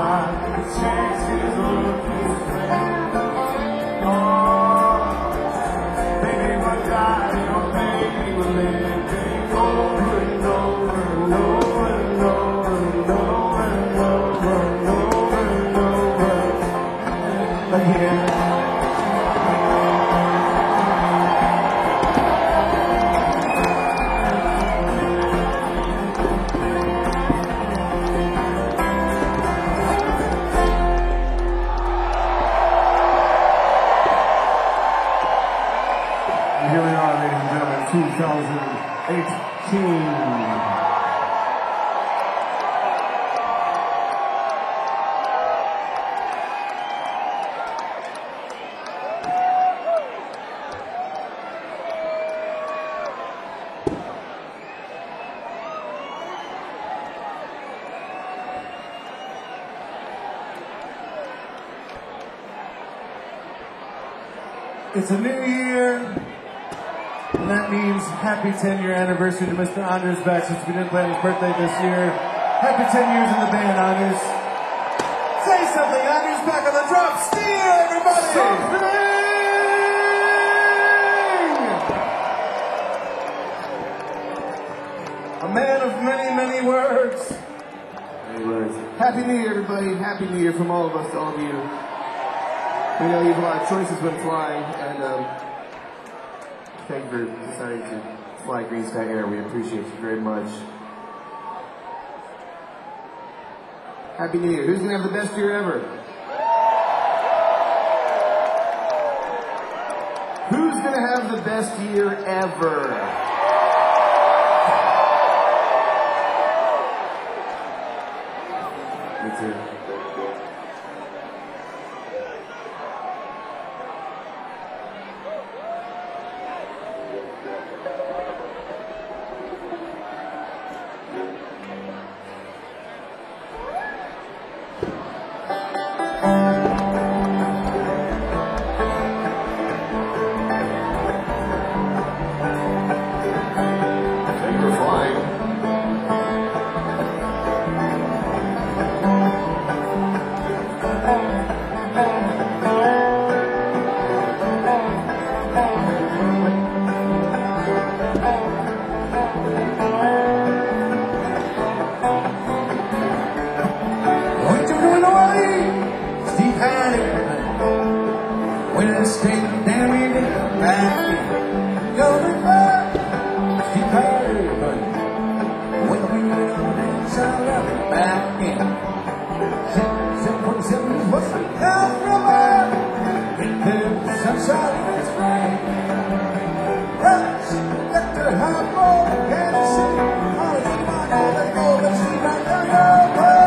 while. The chances looking slim. Oh, baby, we're dying, or maybe we're living over and over and over and over and over and over and over and over again. Here we are, ladies and gentlemen, 2018. It's a new year, and that means happy 10-year anniversary to Mr. Anders Beck, since we didn't plan his birthday this year. Happy 10 years in the band, Anders. Say something, Anders Beck on the drop steel, everybody! Something! A man of many, many words. Many words. Happy New Year, everybody. Happy New Year from all of us to all of you. We know you have a lot of choices when flying, and thank you for deciding to fly Green Sky Air. We appreciate you very much. Happy New Year. Who's going to have the best year ever? Who's going to have the best year ever? Me too. Thank you for flying. What you doing away? Steve Hatter. When I stay down in the back, go to back. Steve Hatter. When the wind on the inside of the back end. 747 was the hell from her. Into the sunshine in its rain. Rush, let her have more than a city. All the money that go, but she might not know her.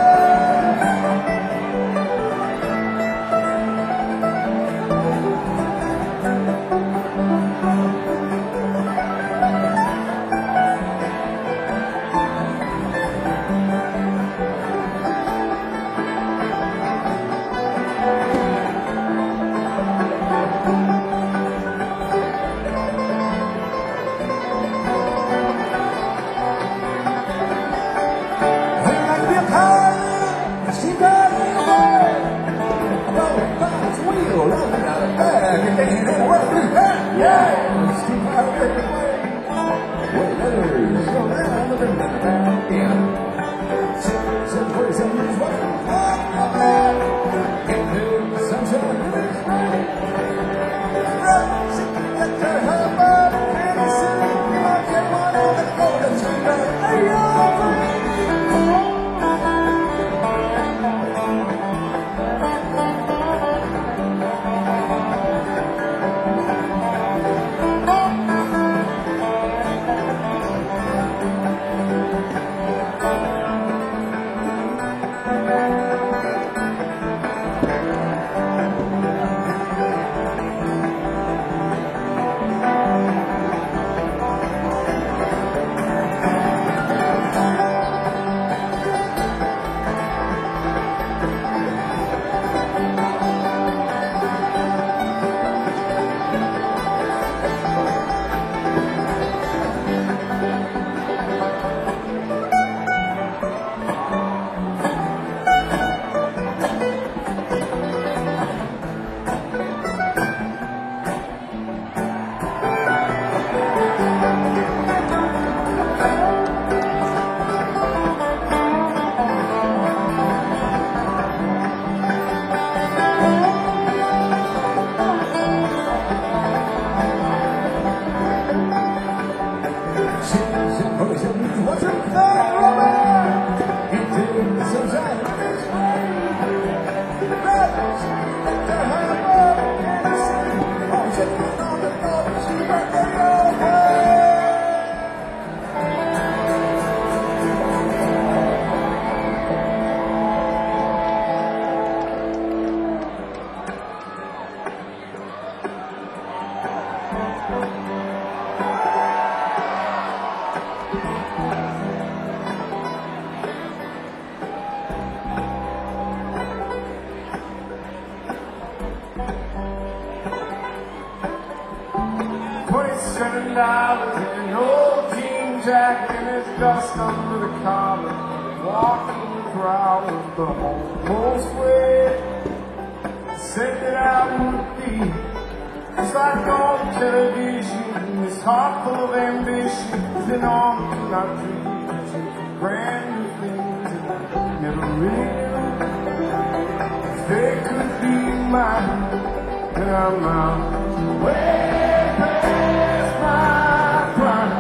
$10 in an old jean jacket and his dust under the collar. Walking for hours, but I'm almost ready to send it out would be. It's like on television, this heart full of ambition, and on our dreams, brand new things that I never really knew. If they could be mine, then I'm out way past my prime.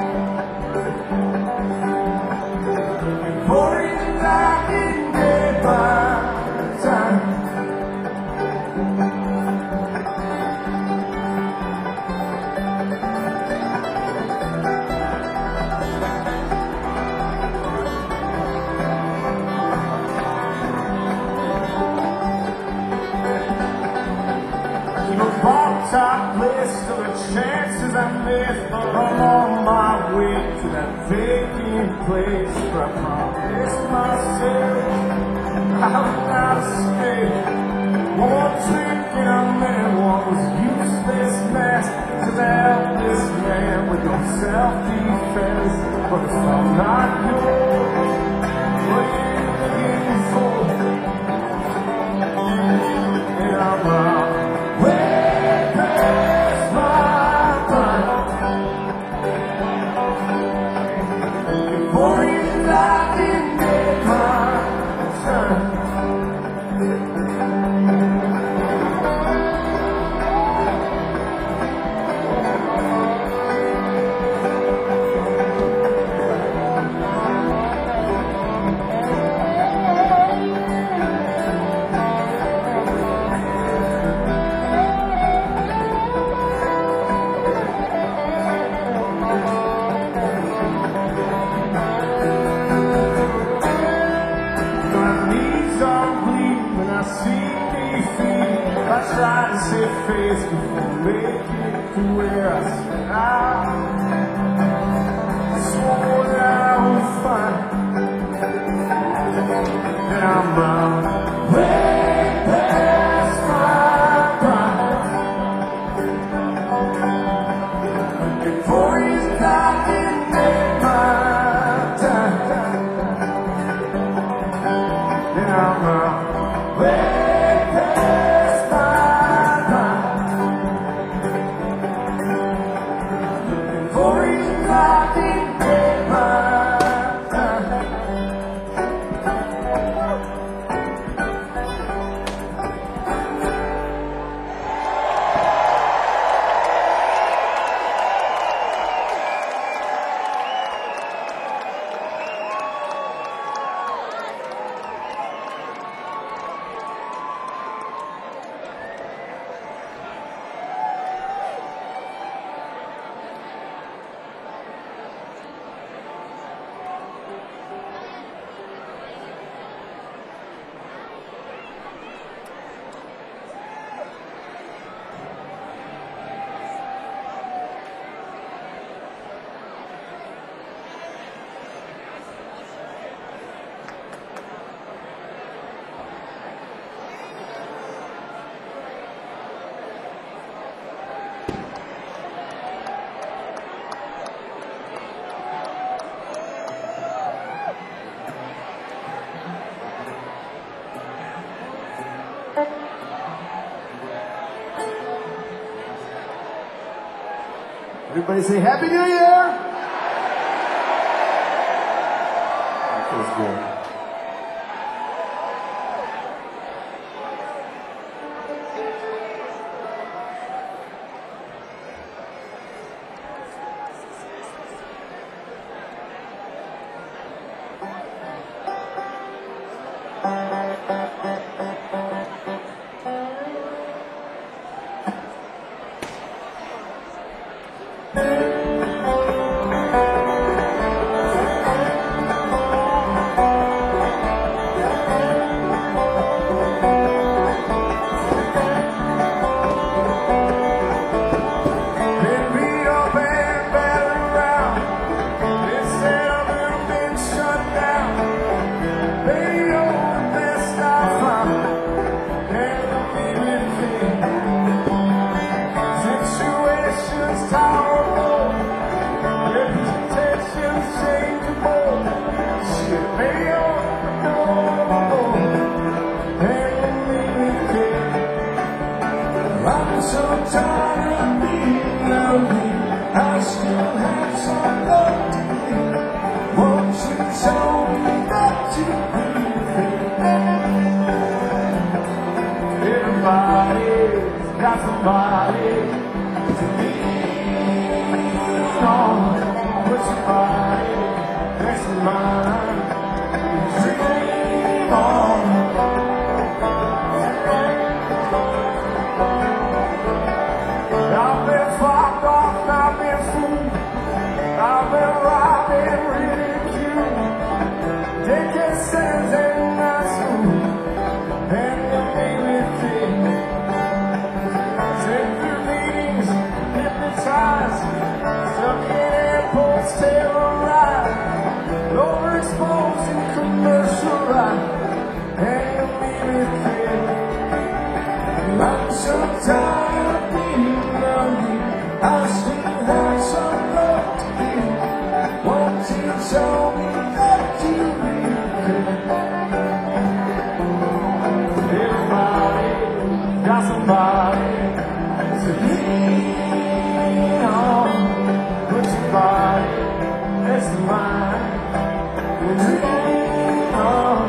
Before even I can get my time. Top list of the chances I missed, but I'm on my way to that vacant place where I promised myself I would not escape. One trick and I'm in what was useless mess to the helpless man with no self-defense. But if I'm not yours, what are you looking for? And I'm out. I try to save face before making it to where I sit out. I swore that I would find that I'm out way past my prime. Before he's knocking at my time, then I'm out way Everybody say Happy New Year! That feels good. Everybody's got somebody to lean on. Put your body next to mine. Dream on. I've been fucked off, I've been fooled, I've been robbed and ridiculed. Taking sins and not school, and you made me think. Sit through meetings, hypnotized, stuck in airports, terrorized, overexposed and commercialized, and you made me think. I'm so tired of being lonely. I still have some love to give. Won't you show me that you really care? Everybody got somebody to lean on. Put your body next to mine and dream on.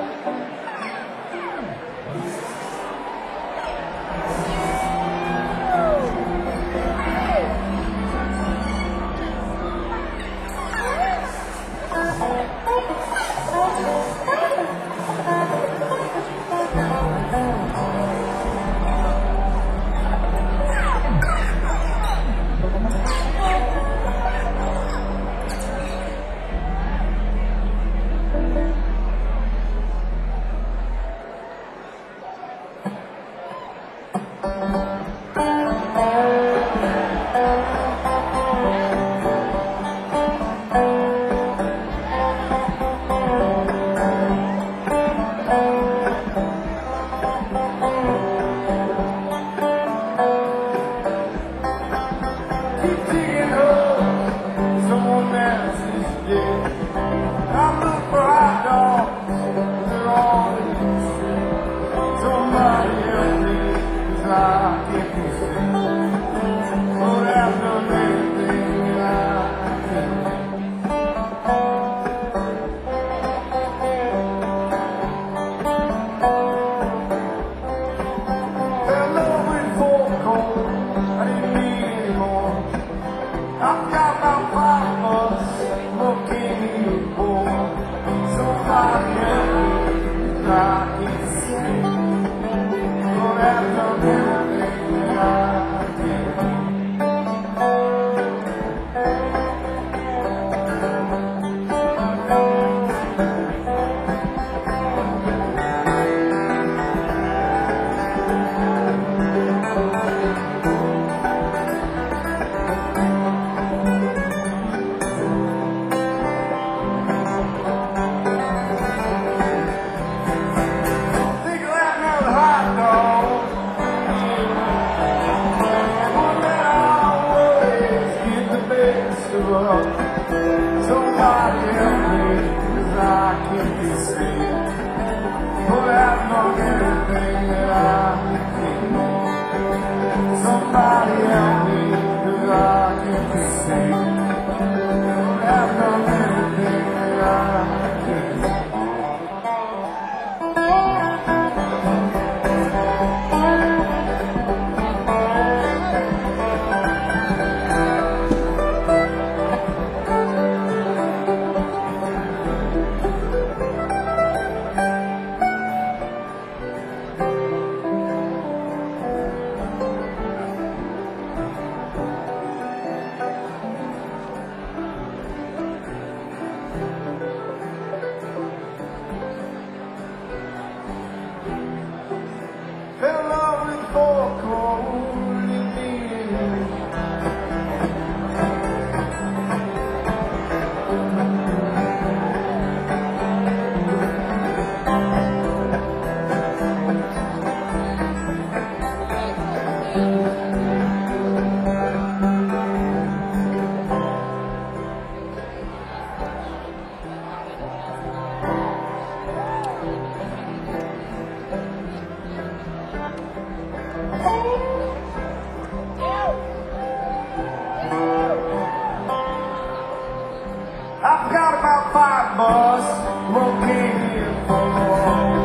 Keep digging up someone else's dead. I look for hot dogs, they're all in the street. Somebody help me, 'cause I can't be seen. But I've done everything that I can. Fell over in full cold, I didn't need any more. I've got my purpose, looking for somebody else I can see. But I've done everything that I can. Think of that another hot dog. One that always get the best of us. Somebody help me, 'cause I can't be saved. But I've done everything that I can. Somebody help me, 'cause I can't be saved. But I've done everything that I can. Fell in love with four cold Indians. I've got about $5 looking for more.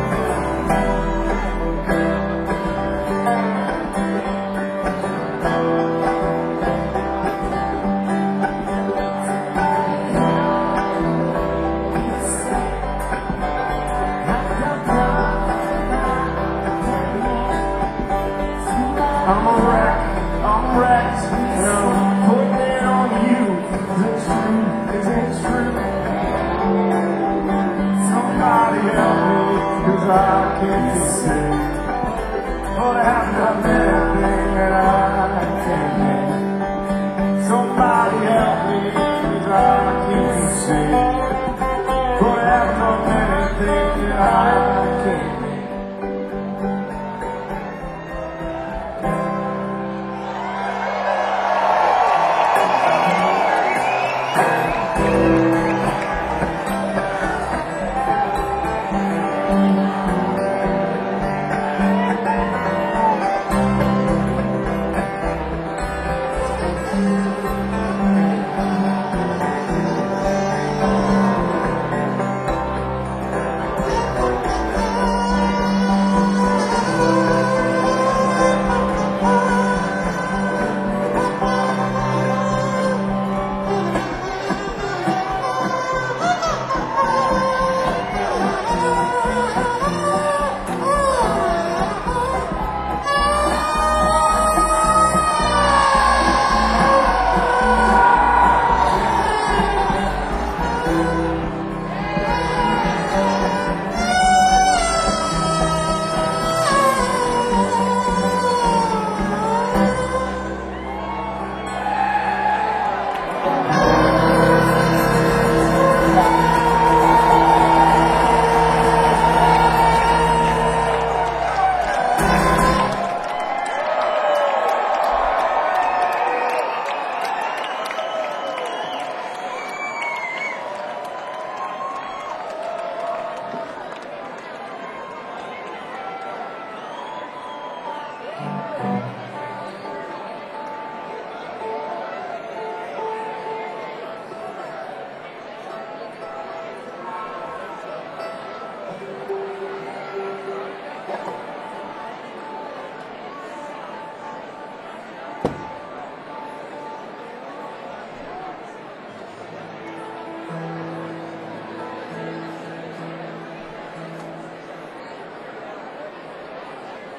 I'm wrecked, and I'm putting it on you. The truth isn't true. Somebody help me, 'cause I can't be saved. But I've done everything that I can. Somebody help me, 'cause I can't be saved. But I've done everything that I can.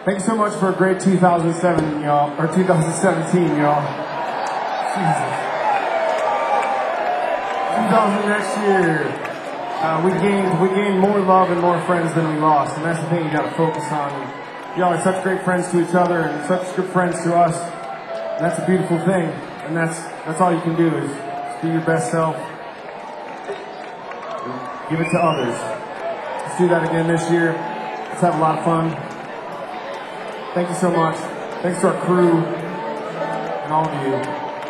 Thanks so much for a great 2007, y'all, or 2017, y'all. Jesus. 2000 next year. We gained more love and more friends than we lost, and that's the thing you gotta focus on. Y'all are such great friends to each other and such good friends to us. And that's a beautiful thing, and that's all you can do is be your best self. Give it to others. Let's do that again this year. Let's have a lot of fun. Thank you so much. Thanks to our crew and all of you.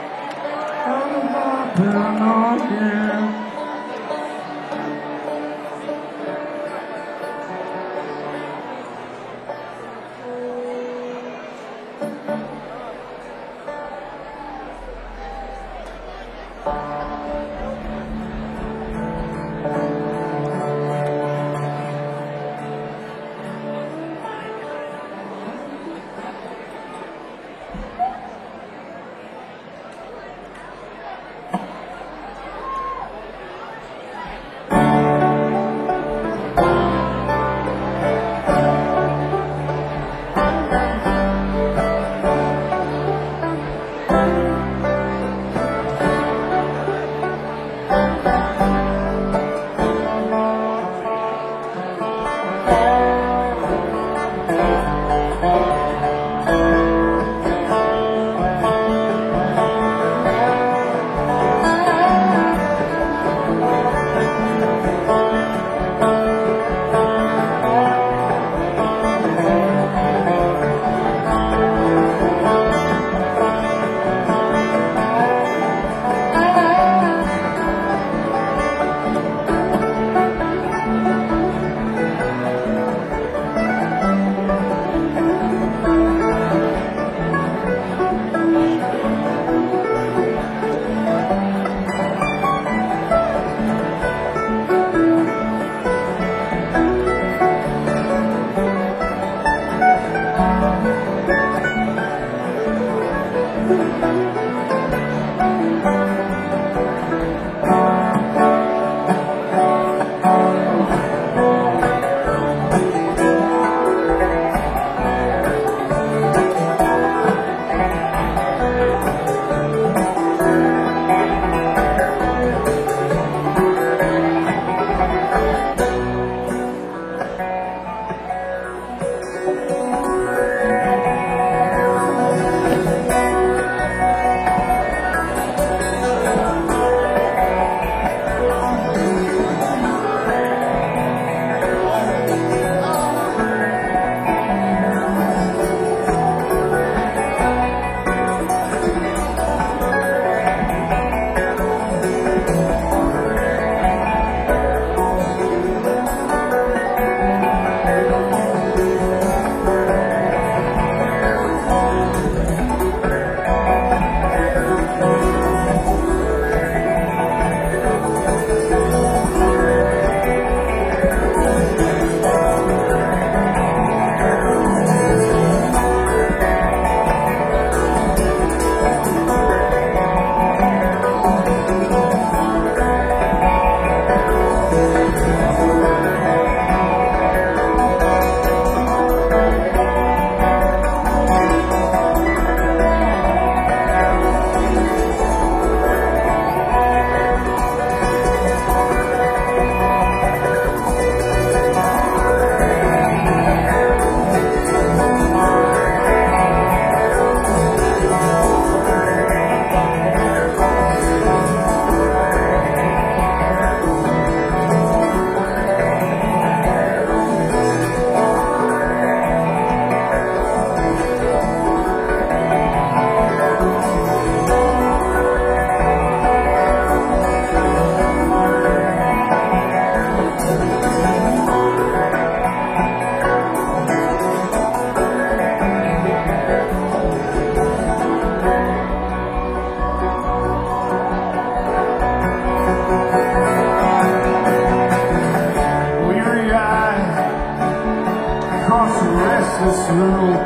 this room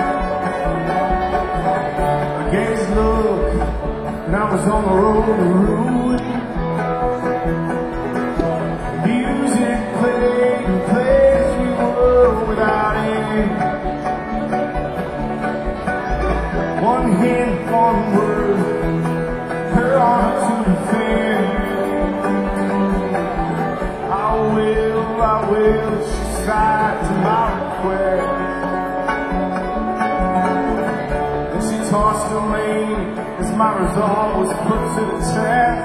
against look, and I was on the road to ruin. Music played and plays we were without end. aside to my request. And she tossed her mane as my resolve was put to the test.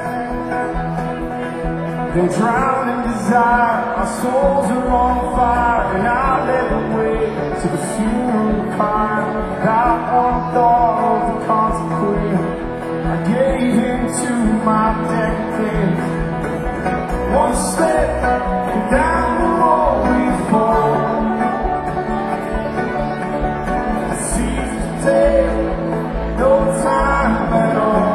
Then drowned in desire, our souls are on fire, and I led the way to the funeral pyre. Without one thought of the consequence, I gave into my decadence. One step and down the road we fall. I seized the day, no time at all.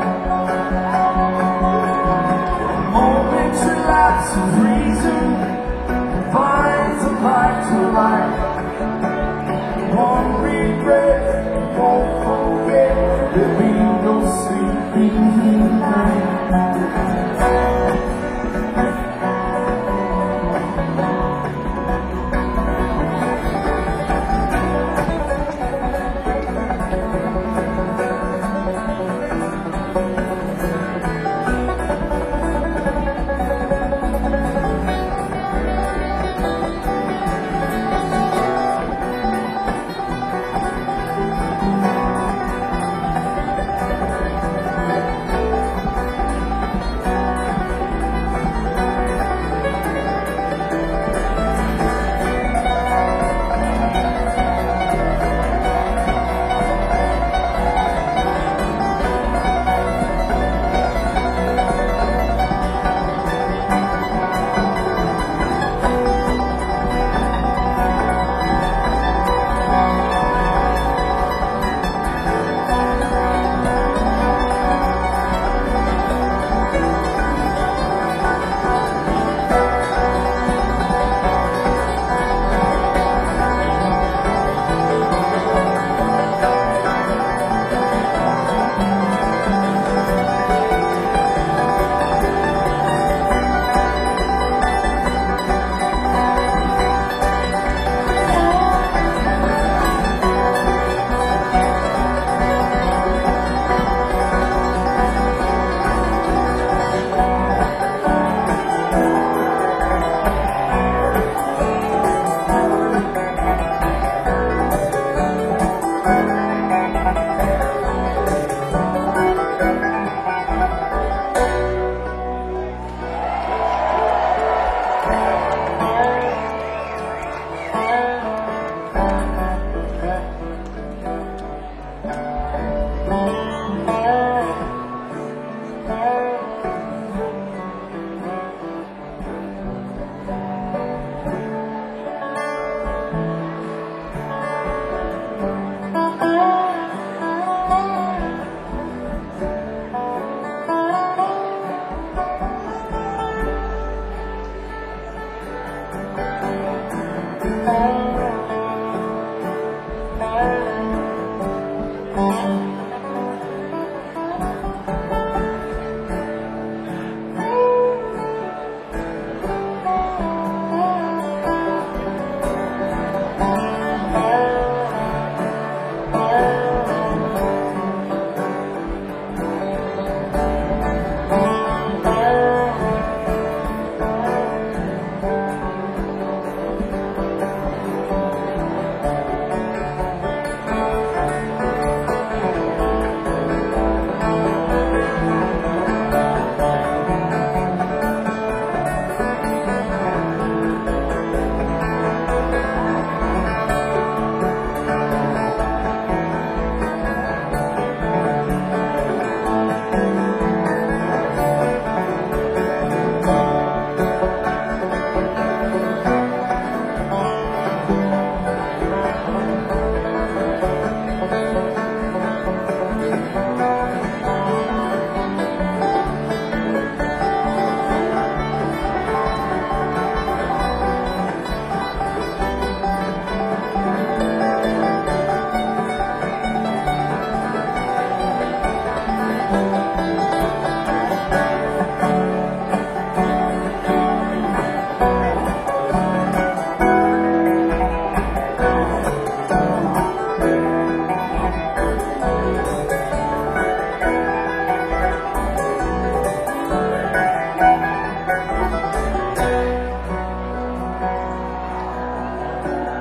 Lapse of reason finds a light to light. One regret, won't forget, there'll be no sleeping night.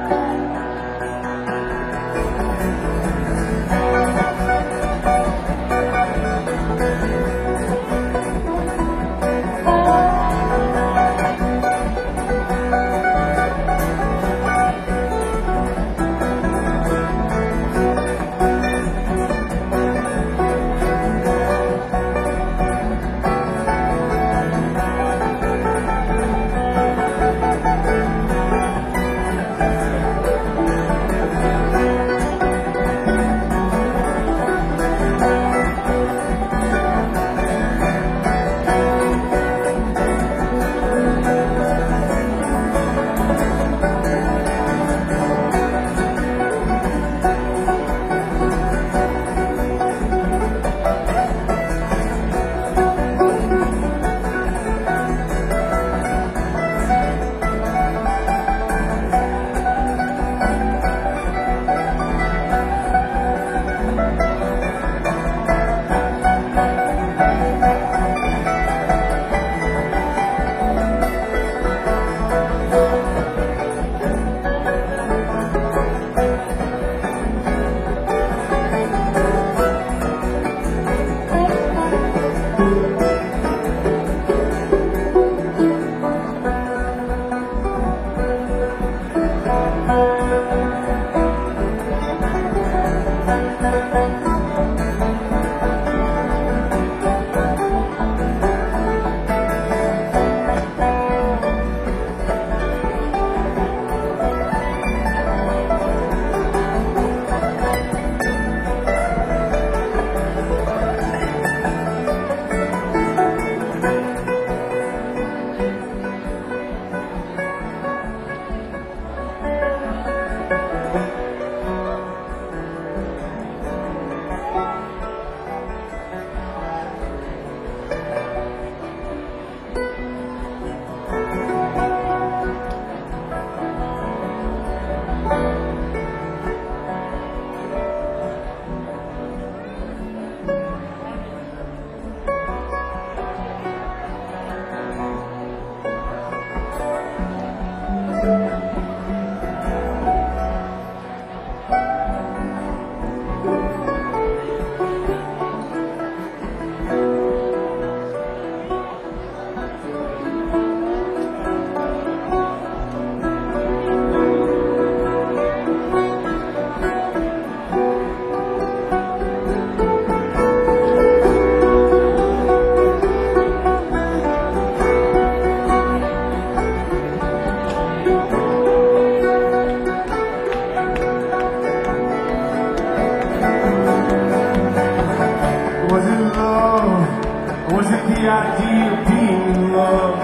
the idea of being in love?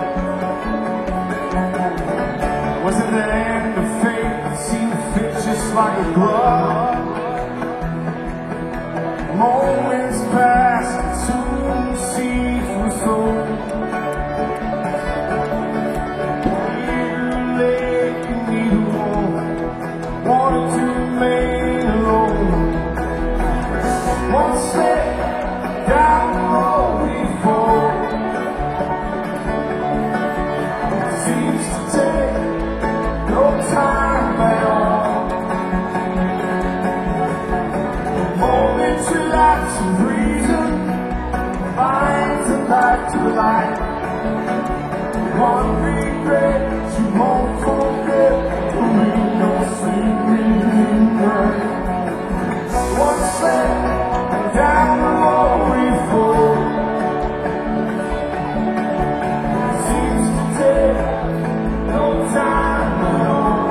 Was it the end of fate that seemed to fit just like a glove? Moments pass, soon seas were sold. Neither lake and neither one wanted to remain alone. One step down the road before seems to take no time at all. Moments with lots of reason, finds a light to light. One regret you won't forget, there ain't no sleeping night. One step down the road before seems to take no time at all.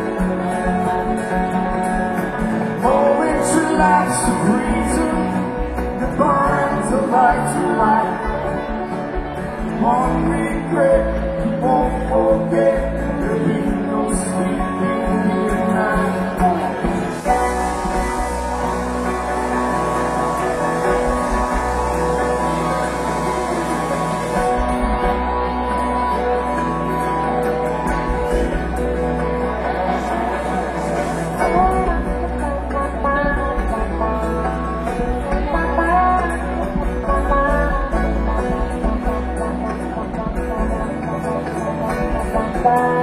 Moments with lots of reason that burns a light to light. One regret you won't forget, there'll be no sleeping night. Bye.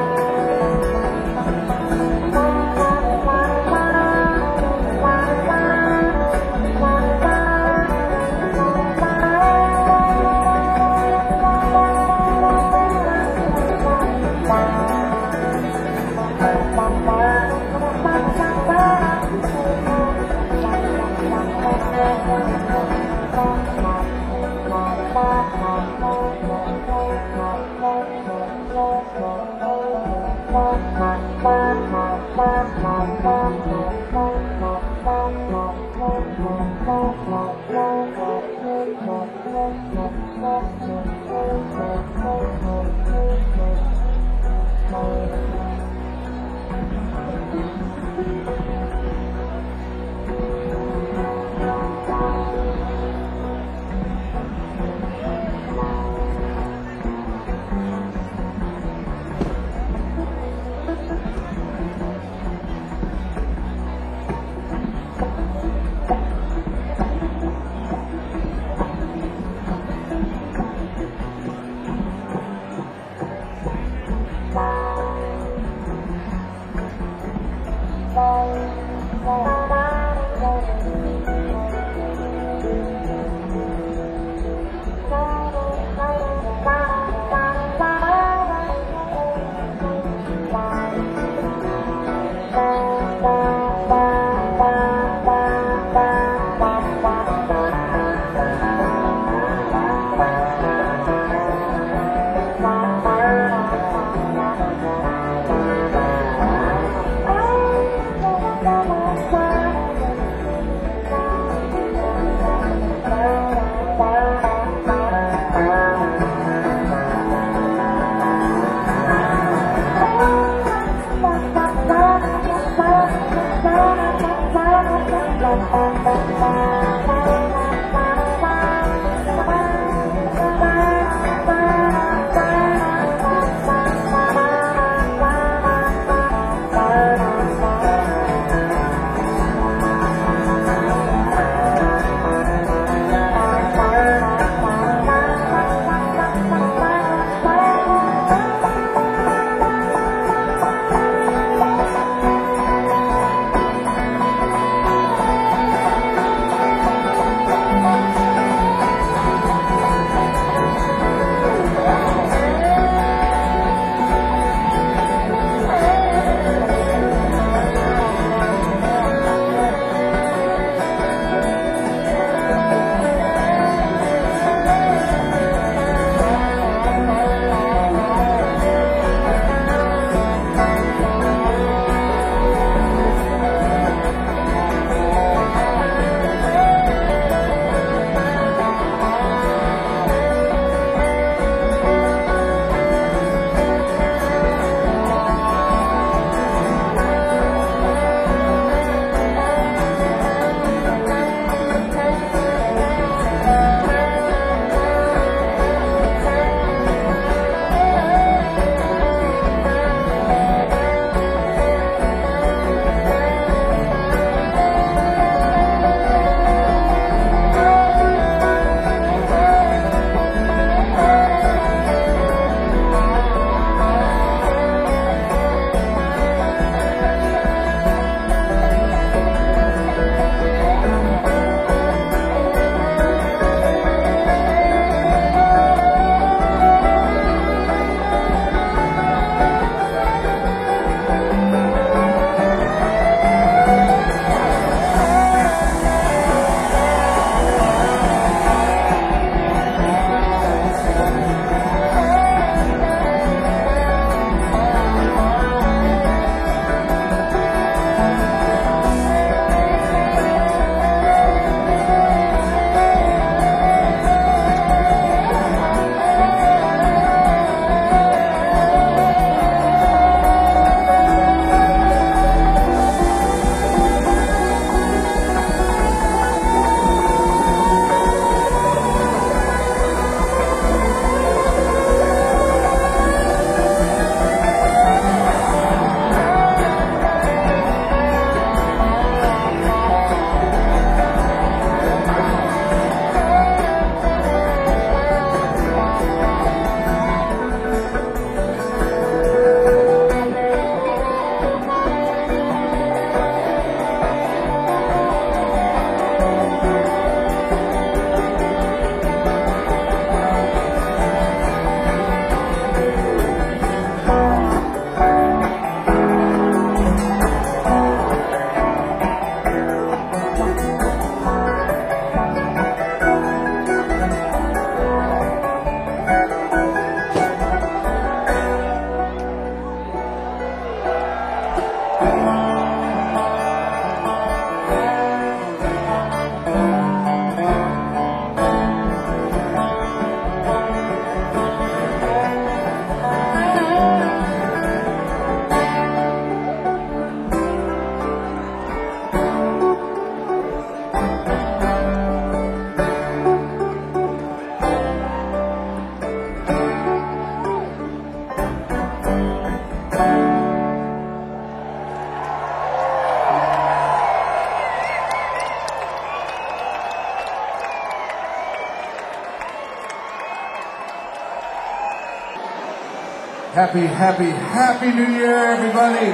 Happy New Year, everybody.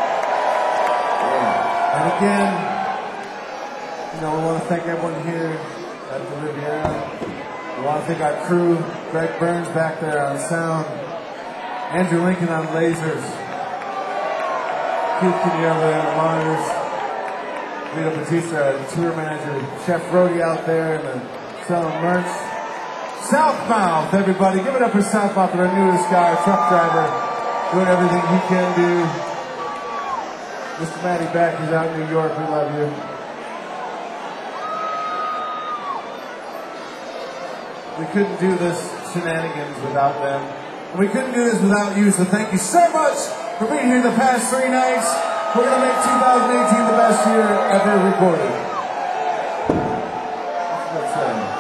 Yeah. And again, we want to thank everyone here at the Riviera. We want to thank our crew, Greg Burns back there on sound, Andrew Lincoln on lasers, Keith Kinney over there on the monitors, Vito Batista, tour manager, Chef Rody out there and selling merch. Southmouth, everybody. Give it up for Southmouth, our newest guy, truck driver, doing everything he can do. Mr. Matty Back, he's out in New York. We love you. We couldn't do this shenanigans without them. And we couldn't do this without you, so thank you so much for being here the past 3 nights. We're going to make 2018 the best year ever recorded. Let's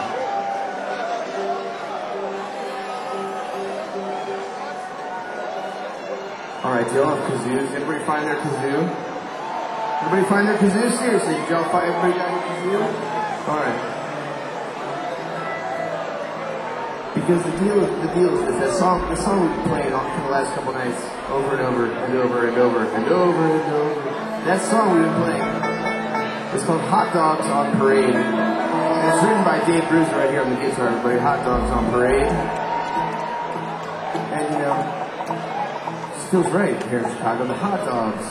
All right, do y'all have kazoos? Everybody find their kazoo? Everybody find their kazoo? Seriously, did y'all find everybody got a kazoo? All right. Because the deal is this: the song we've been playing for the last couple nights, over and over and over and over and over and over. That song we've been playing is called "Hot Dogs on Parade," and it's written by Dave Bruiser right here on the guitar. Everybody, "Hot Dogs on Parade," and feels right here in Chicago, the hot dogs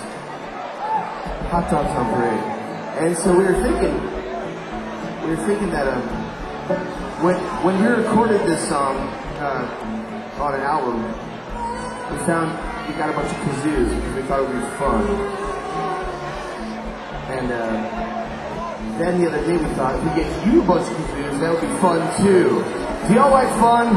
on parade. And so we were thinking that when we recorded this song on an album, we found we got a bunch of kazoos because we thought it would be fun. And then the other day we thought if we get you a bunch of kazoos, that would be fun too. Do y'all like fun?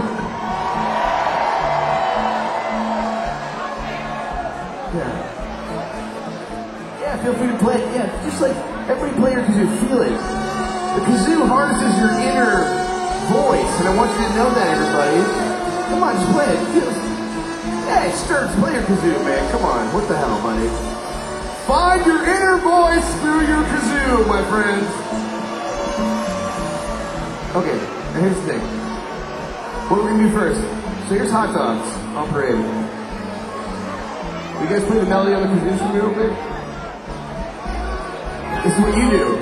Yeah, feel free to play it. Yeah, just like everybody play your kazoo, feel it. The kazoo harnesses your inner voice, and I want you to know that, everybody. Come on, just play it. Hey, Sturts, play your kazoo, man. Come on, what the hell, buddy? Find your inner voice through your kazoo, my friends. Okay, now here's the thing. What are we gonna do first? So here's Hot Dogs on Parade. You guys play the melody on the kazoo for me real quick? This is what you do.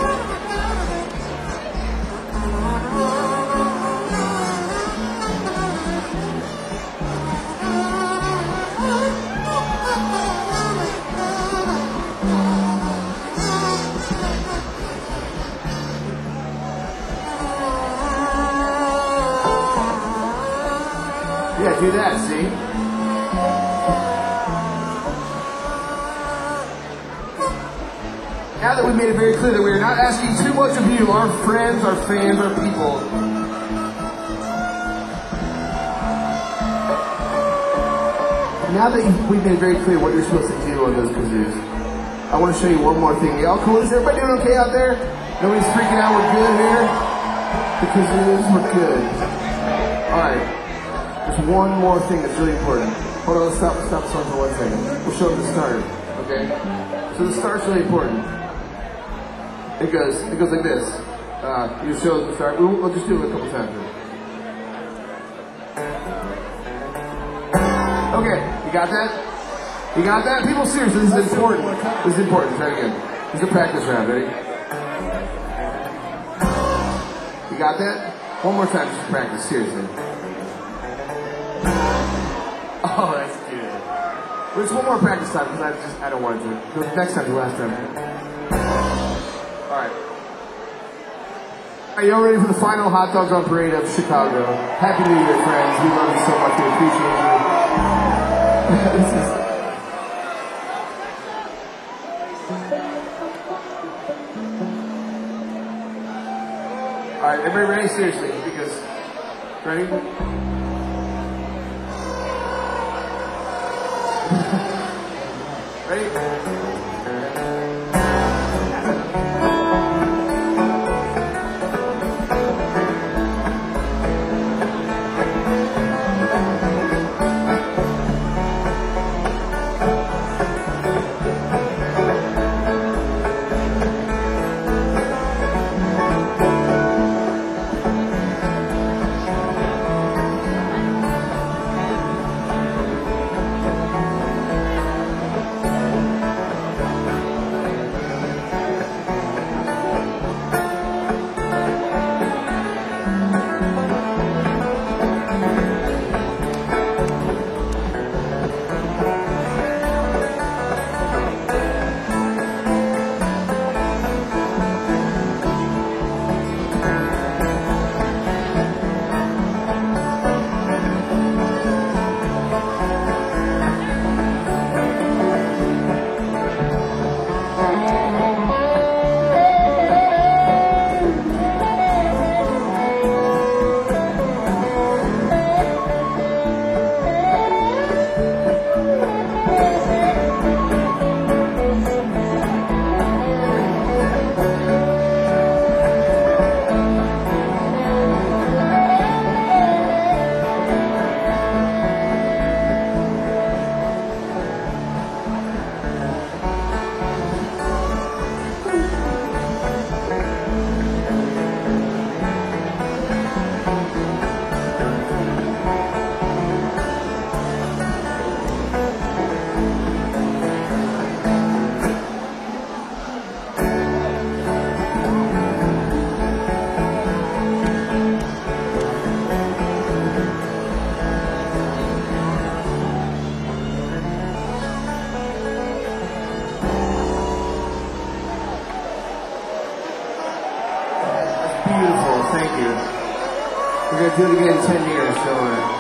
Yeah, do that, see? Now that we've made it very clear that we are not asking too much of you, our friends, our fans, our people. Now that we've made it very clear what you're supposed to do on those kazoos, I want to show you one more thing. Y'all cool? Is everybody doing okay out there? Nobody's freaking out? We're good here? The kazoos, we're good. Alright. There's one more thing that's really important. Hold on, let's stop the song for 1 second. We'll show them the start, okay? So the start's really important. It goes like this. You show the start. We'll just do it a couple times. Okay, you got that? You got that? People, seriously, this is important. This is important. Try it again. This is a practice round. Ready? You got that? One more time, just practice. Seriously. Oh, that's good. Well, just one more practice time because I don't want it to. Because next time's the last time. All right. Are y'all ready for the final Hot Dogs on Parade of Chicago? Happy New Year, friends. We love you so much. We appreciate you. This is... All right, everybody ready? Seriously, because ready? Ready? year. We're gonna do it again in 10 years, don't worry.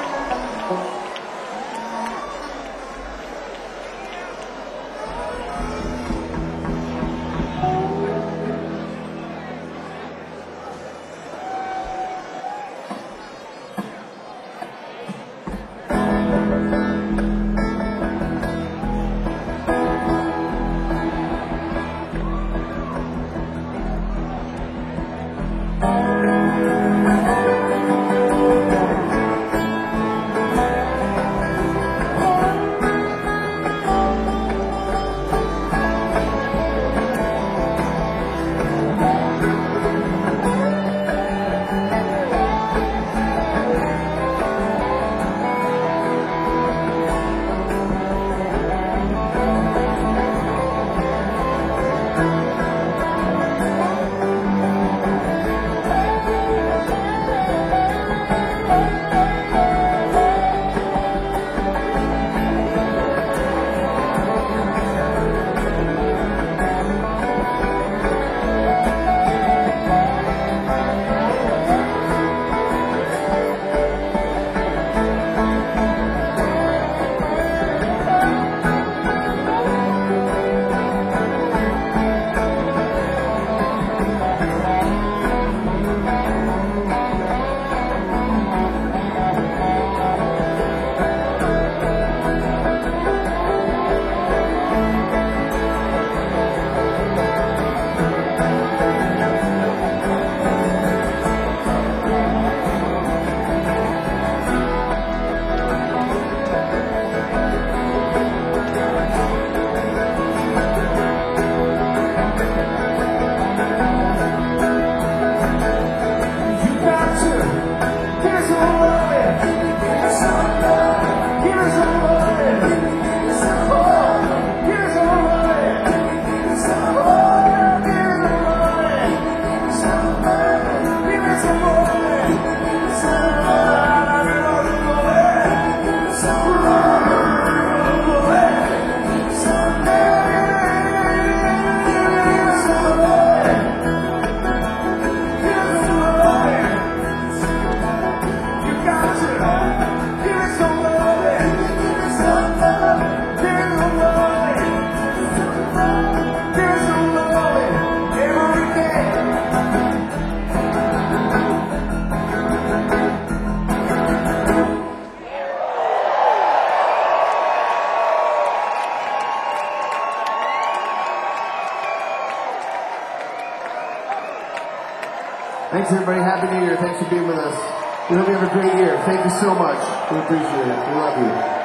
Thanks, everybody. Happy New Year. Thanks for being with us. We hope you have a great year. Thank you so much. We appreciate it. We love you.